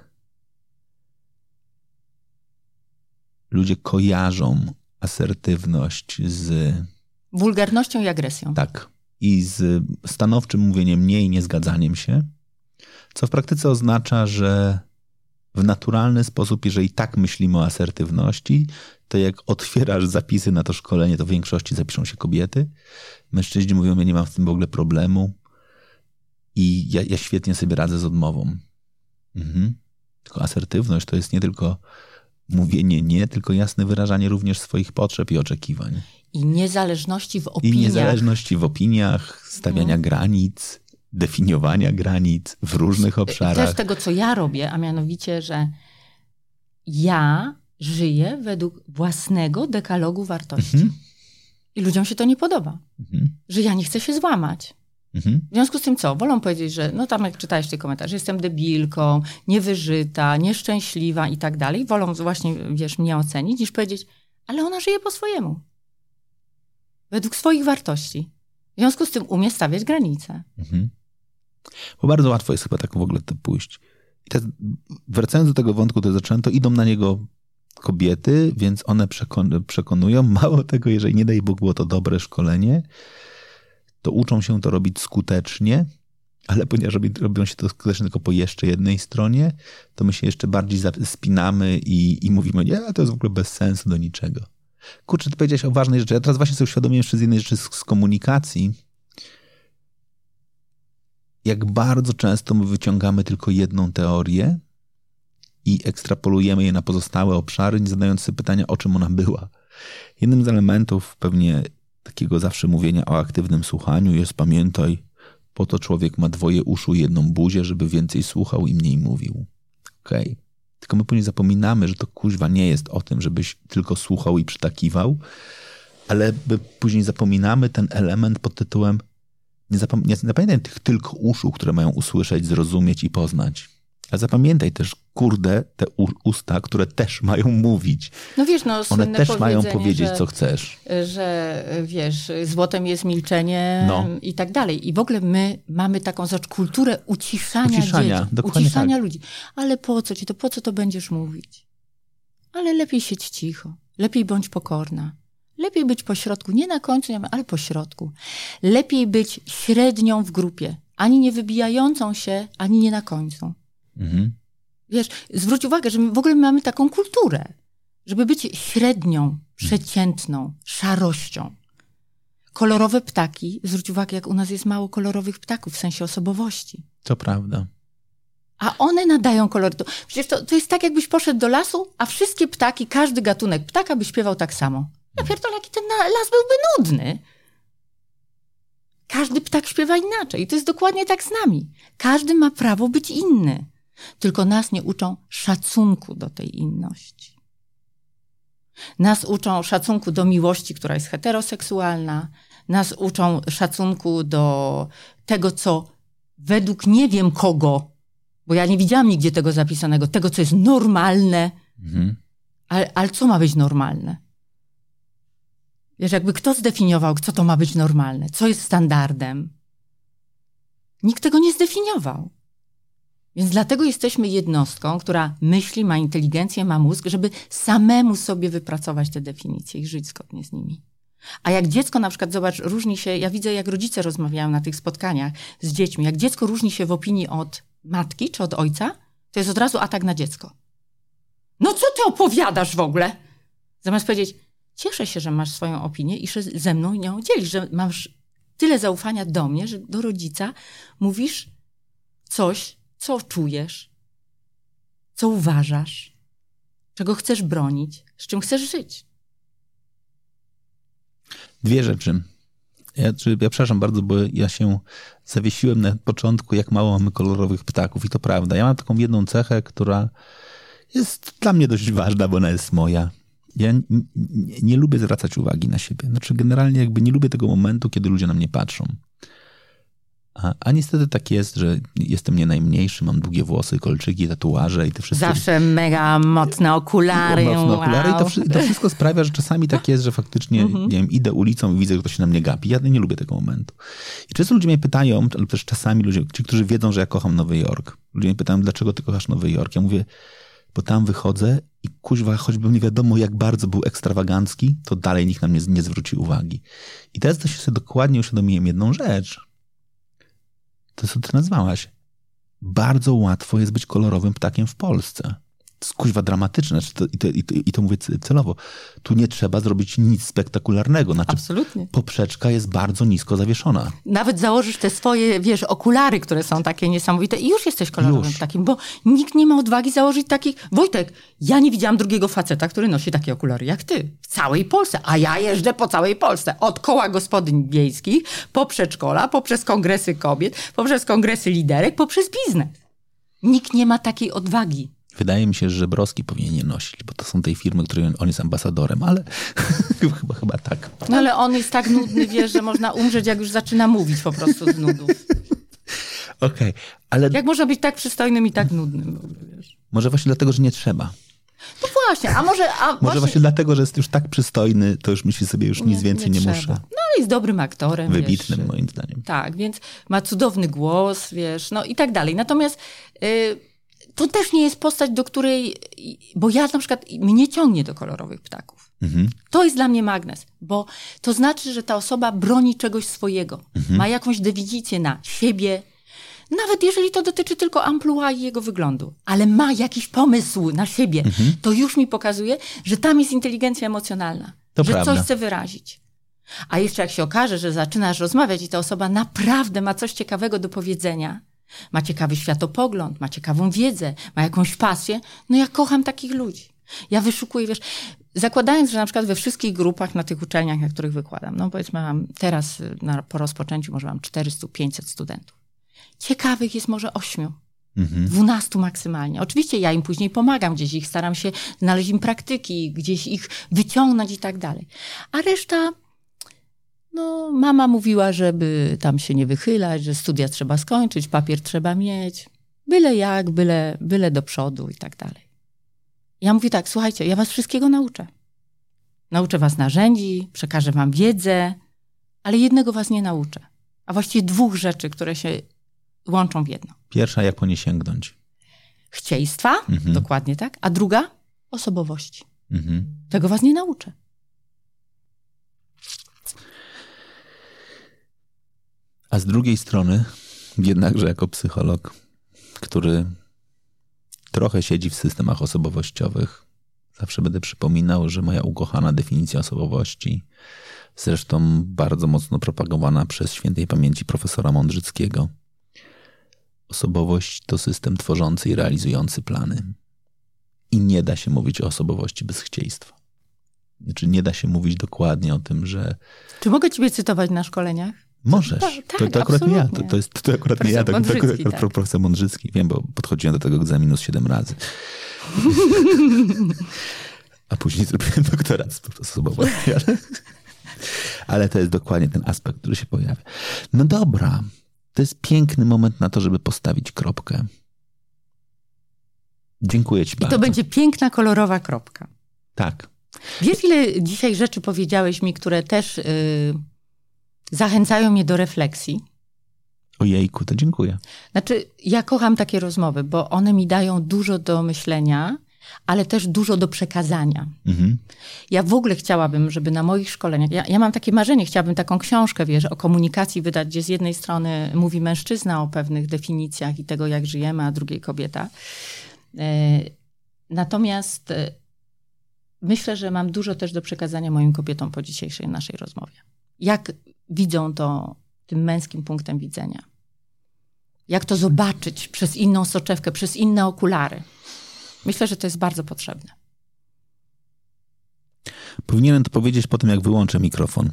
ludzie kojarzą asertywność z wulgarnością i agresją. Tak. i z stanowczym mówieniem nie i niezgadzaniem się, co w praktyce oznacza, że w naturalny sposób, jeżeli tak myślimy o asertywności, to jak otwierasz zapisy na to szkolenie, to w większości zapiszą się kobiety. Mężczyźni mówią, ja nie mam z tym w ogóle problemu i ja świetnie sobie radzę z odmową. Tylko asertywność to jest nie tylko mówienie nie, tylko jasne wyrażanie również swoich potrzeb i oczekiwań. I niezależności w opiniach. Stawiania granic, definiowania granic w różnych obszarach. Też tego, co ja robię, a mianowicie, że ja żyję według własnego dekalogu wartości. I ludziom się to nie podoba. Że ja nie chcę się złamać. W związku z tym co? Wolą powiedzieć, że no tam jak czytałeś ten komentarz, że jestem debilką, niewyżyta, nieszczęśliwa i tak dalej. Wolą właśnie, wiesz, mnie ocenić, niż powiedzieć, ale ona żyje po swojemu. Według swoich wartości. W związku z tym umie stawiać granice. Bo bardzo łatwo jest chyba tak w ogóle to pójść. I teraz, wracając do tego wątku, to zacząłem, to idą na niego kobiety, więc one przekonują. Mało tego, jeżeli nie daj Bóg było to dobre szkolenie, to uczą się to robić skutecznie, ale ponieważ robią się to skutecznie tylko po jeszcze jednej stronie, to my się jeszcze bardziej spinamy i mówimy, nie, to jest w ogóle bez sensu do niczego. Kurczę, ty powiedziałeś o ważnej rzeczy. Ja teraz właśnie sobie uświadomiłem jeszcze z jednej rzeczy z komunikacji, jak bardzo często my wyciągamy tylko jedną teorię i ekstrapolujemy je na pozostałe obszary, nie zadając sobie pytania, o czym ona była. Jednym z elementów pewnie takiego zawsze mówienia o aktywnym słuchaniu jest, pamiętaj, po to człowiek ma 2 uszu i 1 buzię, żeby więcej słuchał i mniej mówił. Okej. Tylko my później zapominamy, że to kuźwa nie jest o tym, żebyś tylko słuchał i przytakiwał, ale my później zapominamy ten element pod tytułem nie zapamiętaj tych tylko uszu, które mają usłyszeć, zrozumieć i poznać. A zapamiętaj też, kurde, te usta, które też mają mówić. No wiesz, one też mają powiedzieć, co chcesz. Że wiesz, złotem jest milczenie i tak dalej. I w ogóle my mamy taką kulturę uciszania dzieci, uciszania ludzi. Ale po co ci to? Po co to będziesz mówić? Ale lepiej siedź cicho. Lepiej bądź pokorna. Lepiej być pośrodku. Nie na końcu, ale pośrodku. Lepiej być średnią w grupie. Ani nie wybijającą się, ani nie na końcu. Wiesz, zwróć uwagę, że my w ogóle mamy taką kulturę, żeby być średnią, przeciętną, szarością. Kolorowe ptaki, zwróć uwagę, jak u nas jest mało kolorowych ptaków w sensie osobowości. To prawda. A one nadają kolor. Przecież to jest tak, jakbyś poszedł do lasu, a wszystkie ptaki, każdy gatunek ptaka by śpiewał tak samo. Ja pierdolę, jaki ten las byłby nudny. Każdy ptak śpiewa inaczej. I to jest dokładnie tak z nami. Każdy ma prawo być inny. Tylko nas nie uczą szacunku do tej inności. Nas uczą szacunku do miłości, która jest heteroseksualna. Nas uczą szacunku do tego, co według nie wiem kogo, bo ja nie widziałam nigdzie tego zapisanego, tego, co jest normalne. Ale co ma być normalne? Wiesz, jakby kto zdefiniował, co to ma być normalne? Co jest standardem? Nikt tego nie zdefiniował. Więc dlatego jesteśmy jednostką, która myśli, ma inteligencję, ma mózg, żeby samemu sobie wypracować te definicje i żyć zgodnie z nimi. A jak dziecko na przykład, zobacz, różni się, ja widzę, jak rodzice rozmawiają na tych spotkaniach z dziećmi, jak dziecko różni się w opinii od matki czy od ojca, to jest od razu atak na dziecko. No co ty opowiadasz w ogóle? Zamiast powiedzieć, cieszę się, że masz swoją opinię i że ze mną nią dzielisz, że masz tyle zaufania do mnie, że do rodzica mówisz coś, co czujesz, co uważasz, czego chcesz bronić, z czym chcesz żyć. 2 rzeczy. Ja przepraszam bardzo, bo ja się zawiesiłem na początku, jak mało mamy kolorowych ptaków i to prawda. Ja mam taką jedną cechę, która jest dla mnie dość ważna, bo ona jest moja. Ja nie lubię zwracać uwagi na siebie. Znaczy generalnie jakby nie lubię tego momentu, kiedy ludzie na mnie patrzą. A niestety tak jest, że jestem nie najmniejszy, mam długie włosy, kolczyki, tatuaże i te wszystkie... Zawsze mega mocne okulary. Wow. I to wszystko sprawia, że czasami tak jest, że faktycznie nie wiem, idę ulicą i widzę, że ktoś się na mnie gapi. Ja nie lubię tego momentu. I często ludzie mnie pytają, ale też czasami ludzie, ci, którzy wiedzą, że ja kocham Nowy Jork. Ludzie mnie pytają, dlaczego ty kochasz Nowy Jork? Ja mówię, bo tam wychodzę i kuźwa, choćbym nie wiadomo jak bardzo był ekstrawagancki, to dalej nikt na mnie nie zwróci uwagi. I teraz to się sobie dokładnie uświadomiłem jedną rzecz. To, co ty nazwałaś. Bardzo łatwo jest być kolorowym ptakiem w Polsce. To jest kuźwa dramatyczne. I to mówię celowo. Tu nie trzeba zrobić nic spektakularnego. Znaczy, absolutnie. Poprzeczka jest bardzo nisko zawieszona. Nawet założysz te swoje, okulary, które są takie niesamowite i już jesteś kolorowym ptakiem, bo nikt nie ma odwagi założyć takich... Wojtek, ja nie widziałam drugiego faceta, który nosi takie okulary jak ty. W całej Polsce. A ja jeżdżę po całej Polsce. Od koła gospodyń wiejskich, po przedszkola, poprzez kongresy kobiet, poprzez kongresy liderek, poprzez biznes. Nikt nie ma takiej odwagi. Wydaje mi się, że Żebrowski powinien je nosić, bo to są tej firmy, której on jest ambasadorem, ale chyba tak. No ale on jest tak nudny, że można umrzeć, jak już zaczyna mówić po prostu z nudów. Okej, ale... Jak można być tak przystojnym i tak nudnym? Może właśnie dlatego, że nie trzeba. No właśnie, a może... Może właśnie dlatego, że jest już tak przystojny, to już myśli sobie, już nic więcej nie muszę. No ale jest dobrym aktorem. Wybitnym moim zdaniem. Tak, więc ma cudowny głos, no i tak dalej. Natomiast... To też nie jest postać, do której... Bo ja na przykład... Mnie ciągnie do kolorowych ptaków. Mhm. To jest dla mnie magnes, bo to znaczy, że ta osoba broni czegoś swojego. Mhm. Ma jakąś dewinicję na siebie. Nawet jeżeli to dotyczy tylko amplua i jego wyglądu. Ale ma jakiś pomysł na siebie. Mhm. To już mi pokazuje, że tam jest inteligencja emocjonalna. To że prawda. Coś chce wyrazić. A jeszcze jak się okaże, że zaczynasz rozmawiać i ta osoba naprawdę ma coś ciekawego do powiedzenia, ma ciekawy światopogląd, ma ciekawą wiedzę, ma jakąś pasję. No ja kocham takich ludzi. Ja wyszukuję, zakładając, że na przykład we wszystkich grupach na tych uczelniach, na których wykładam, no powiedzmy mam teraz po rozpoczęciu może mam 400-500 studentów. Ciekawych jest może 8, 12 maksymalnie. Oczywiście ja im później pomagam, gdzieś ich staram się znaleźć im praktyki, gdzieś ich wyciągnąć i tak dalej. A reszta... No, mama mówiła, żeby tam się nie wychylać, że studia trzeba skończyć, papier trzeba mieć. Byle jak, byle do przodu i tak dalej. Ja mówię tak, słuchajcie, ja was wszystkiego nauczę. Nauczę was narzędzi, przekażę wam wiedzę, ale jednego was nie nauczę. A właściwie 2 rzeczy, które się łączą w jedno. Pierwsza, jak po nie sięgnąć. Chcieństwa, dokładnie tak. A druga, osobowości. Tego was nie nauczę. A z drugiej strony, jednakże jako psycholog, który trochę siedzi w systemach osobowościowych, zawsze będę przypominał, że moja ukochana definicja osobowości, zresztą bardzo mocno propagowana przez świętej pamięci profesora Mądrzyckiego, osobowość to system tworzący i realizujący plany. I nie da się mówić o osobowości bez chcieństwa. Znaczy nie da się mówić dokładnie o tym, że... Czy mogę ciebie cytować na szkoleniach? Możesz. Tak, to akurat nie ja. To akurat nie ja. To profesor Mądrzycki. Wiem, bo podchodziłem do tego egzaminu 7 razy. A później zrobiłem doktorat z osobowości. Ale to jest dokładnie ten aspekt, który się pojawia. No dobra. To jest piękny moment na to, żeby postawić kropkę. Dziękuję ci bardzo. I to będzie piękna, kolorowa kropka. Tak. Wiesz, ile dzisiaj rzeczy powiedziałeś mi, które też zachęcają mnie do refleksji? Ojejku, to dziękuję. Znaczy, ja kocham takie rozmowy, bo one mi dają dużo do myślenia, ale też dużo do przekazania. Ja w ogóle chciałabym, żeby na moich szkoleniach... Ja mam takie marzenie, chciałabym taką książkę, o komunikacji wydać, gdzie z jednej strony mówi mężczyzna o pewnych definicjach i tego, jak żyjemy, a drugiej kobieta. Natomiast myślę, że mam dużo też do przekazania moim kobietom po dzisiejszej naszej rozmowie. Jak widzą to tym męskim punktem widzenia. Jak to zobaczyć przez inną soczewkę, przez inne okulary. Myślę, że to jest bardzo potrzebne. Powinienem to powiedzieć po tym, jak wyłączę mikrofon.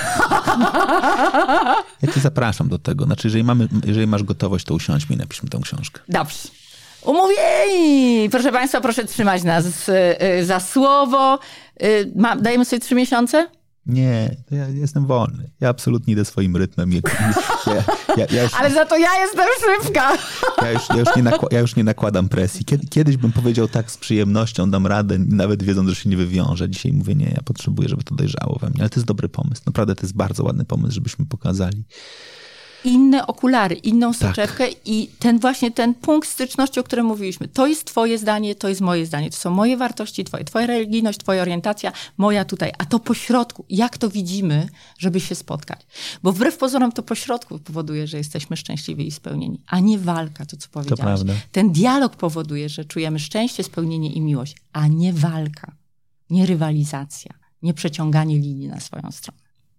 Ja cię zapraszam do tego. Znaczy, jeżeli masz gotowość, to usiądźmy i napiszmy tę książkę. Dobrze. Umówieni! Proszę państwa, proszę trzymać nas za słowo. Dajemy sobie 3 miesiące? Nie, to ja jestem wolny. Ja absolutnie idę swoim rytmem. Ale za to ja jestem szybka. Ja już nie nakładam presji. Kiedyś bym powiedział tak z przyjemnością, dam radę, nawet wiedząc, że się nie wywiąże. Dzisiaj mówię, nie, ja potrzebuję, żeby to dojrzało we mnie. Ale to jest dobry pomysł. Naprawdę to jest bardzo ładny pomysł, żebyśmy pokazali inne okulary, inną soczewkę i ten punkt styczności, o którym mówiliśmy. To jest twoje zdanie, to jest moje zdanie. To są moje wartości, twoja religijność, twoja orientacja, moja tutaj. A to pośrodku, jak to widzimy, żeby się spotkać. Bo wbrew pozorom to pośrodku powoduje, że jesteśmy szczęśliwi i spełnieni, a nie walka, to co powiedziałeś. To prawda. Ten dialog powoduje, że czujemy szczęście, spełnienie i miłość, a nie walka, nie rywalizacja, nie przeciąganie linii na swoją stronę.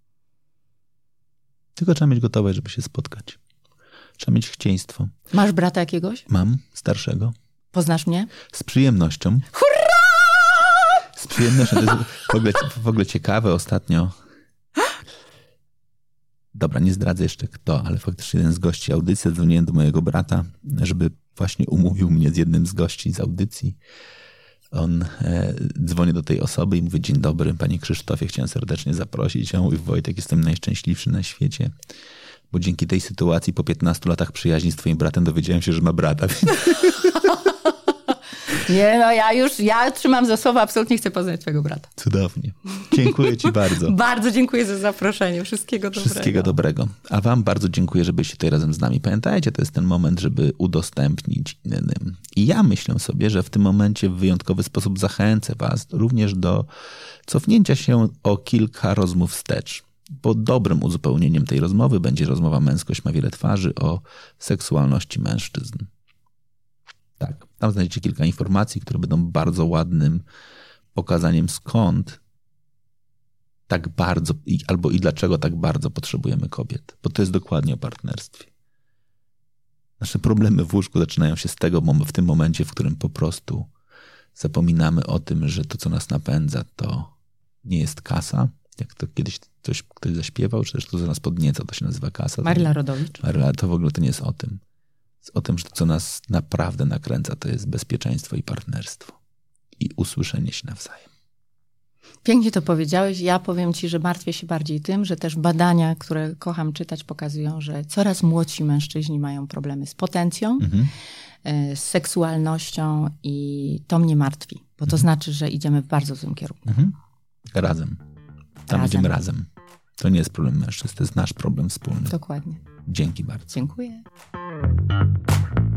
Tylko trzeba mieć gotowość, żeby się spotkać. Trzeba mieć chcieństwo. Masz brata jakiegoś? Mam, starszego. Poznasz mnie? Z przyjemnością. Hurra! Z przyjemnością. To jest w ogóle ciekawe ostatnio. Dobra, nie zdradzę jeszcze kto, ale faktycznie jeden z gości audycji, zadzwoniłem do mojego brata, żeby właśnie umówił mnie z jednym z gości z audycji. On dzwoni do tej osoby i mówi: dzień dobry, panie Krzysztofie, chciałem serdecznie zaprosić. Ja mówię: Wojtek, jestem najszczęśliwszy na świecie, bo dzięki tej sytuacji po 15 latach przyjaźni z twoim bratem dowiedziałem się, że ma brata. Nie, no ja trzymam za słowo, absolutnie chcę poznać twojego brata. Cudownie. Dziękuję ci bardzo. Bardzo dziękuję za zaproszenie. Wszystkiego dobrego. Wszystkiego dobrego. A wam bardzo dziękuję, że byliście tutaj razem z nami. Pamiętajcie, to jest ten moment, żeby udostępnić innym. I ja myślę sobie, że w tym momencie w wyjątkowy sposób zachęcę was również do cofnięcia się o kilka rozmów wstecz. Bo dobrym uzupełnieniem tej rozmowy będzie rozmowa Męskość ma wiele twarzy o seksualności mężczyzn. Tak, tam znajdziecie kilka informacji, które będą bardzo ładnym pokazaniem, skąd tak bardzo albo i dlaczego tak bardzo potrzebujemy kobiet. Bo to jest dokładnie o partnerstwie. Nasze problemy w łóżku zaczynają się w tym momencie, w którym po prostu zapominamy o tym, że to, co nas napędza, to nie jest kasa. Jak to kiedyś ktoś zaśpiewał, czy też to, co nas podnieca, to się nazywa kasa. Maryla Rodowicz. To w ogóle to nie jest o tym. O tym, że to, co nas naprawdę nakręca, to jest bezpieczeństwo i partnerstwo. I usłyszenie się nawzajem. Pięknie to powiedziałeś. Ja powiem ci, że martwię się bardziej tym, że też badania, które kocham czytać, pokazują, że coraz młodsi mężczyźni mają problemy z potencją, z seksualnością i to mnie martwi. Bo to znaczy, że idziemy w bardzo złym kierunku. Razem. Idziemy razem. To nie jest problem mężczyzn, to jest nasz problem wspólny. Dokładnie. Dzięki bardzo. Dziękuję.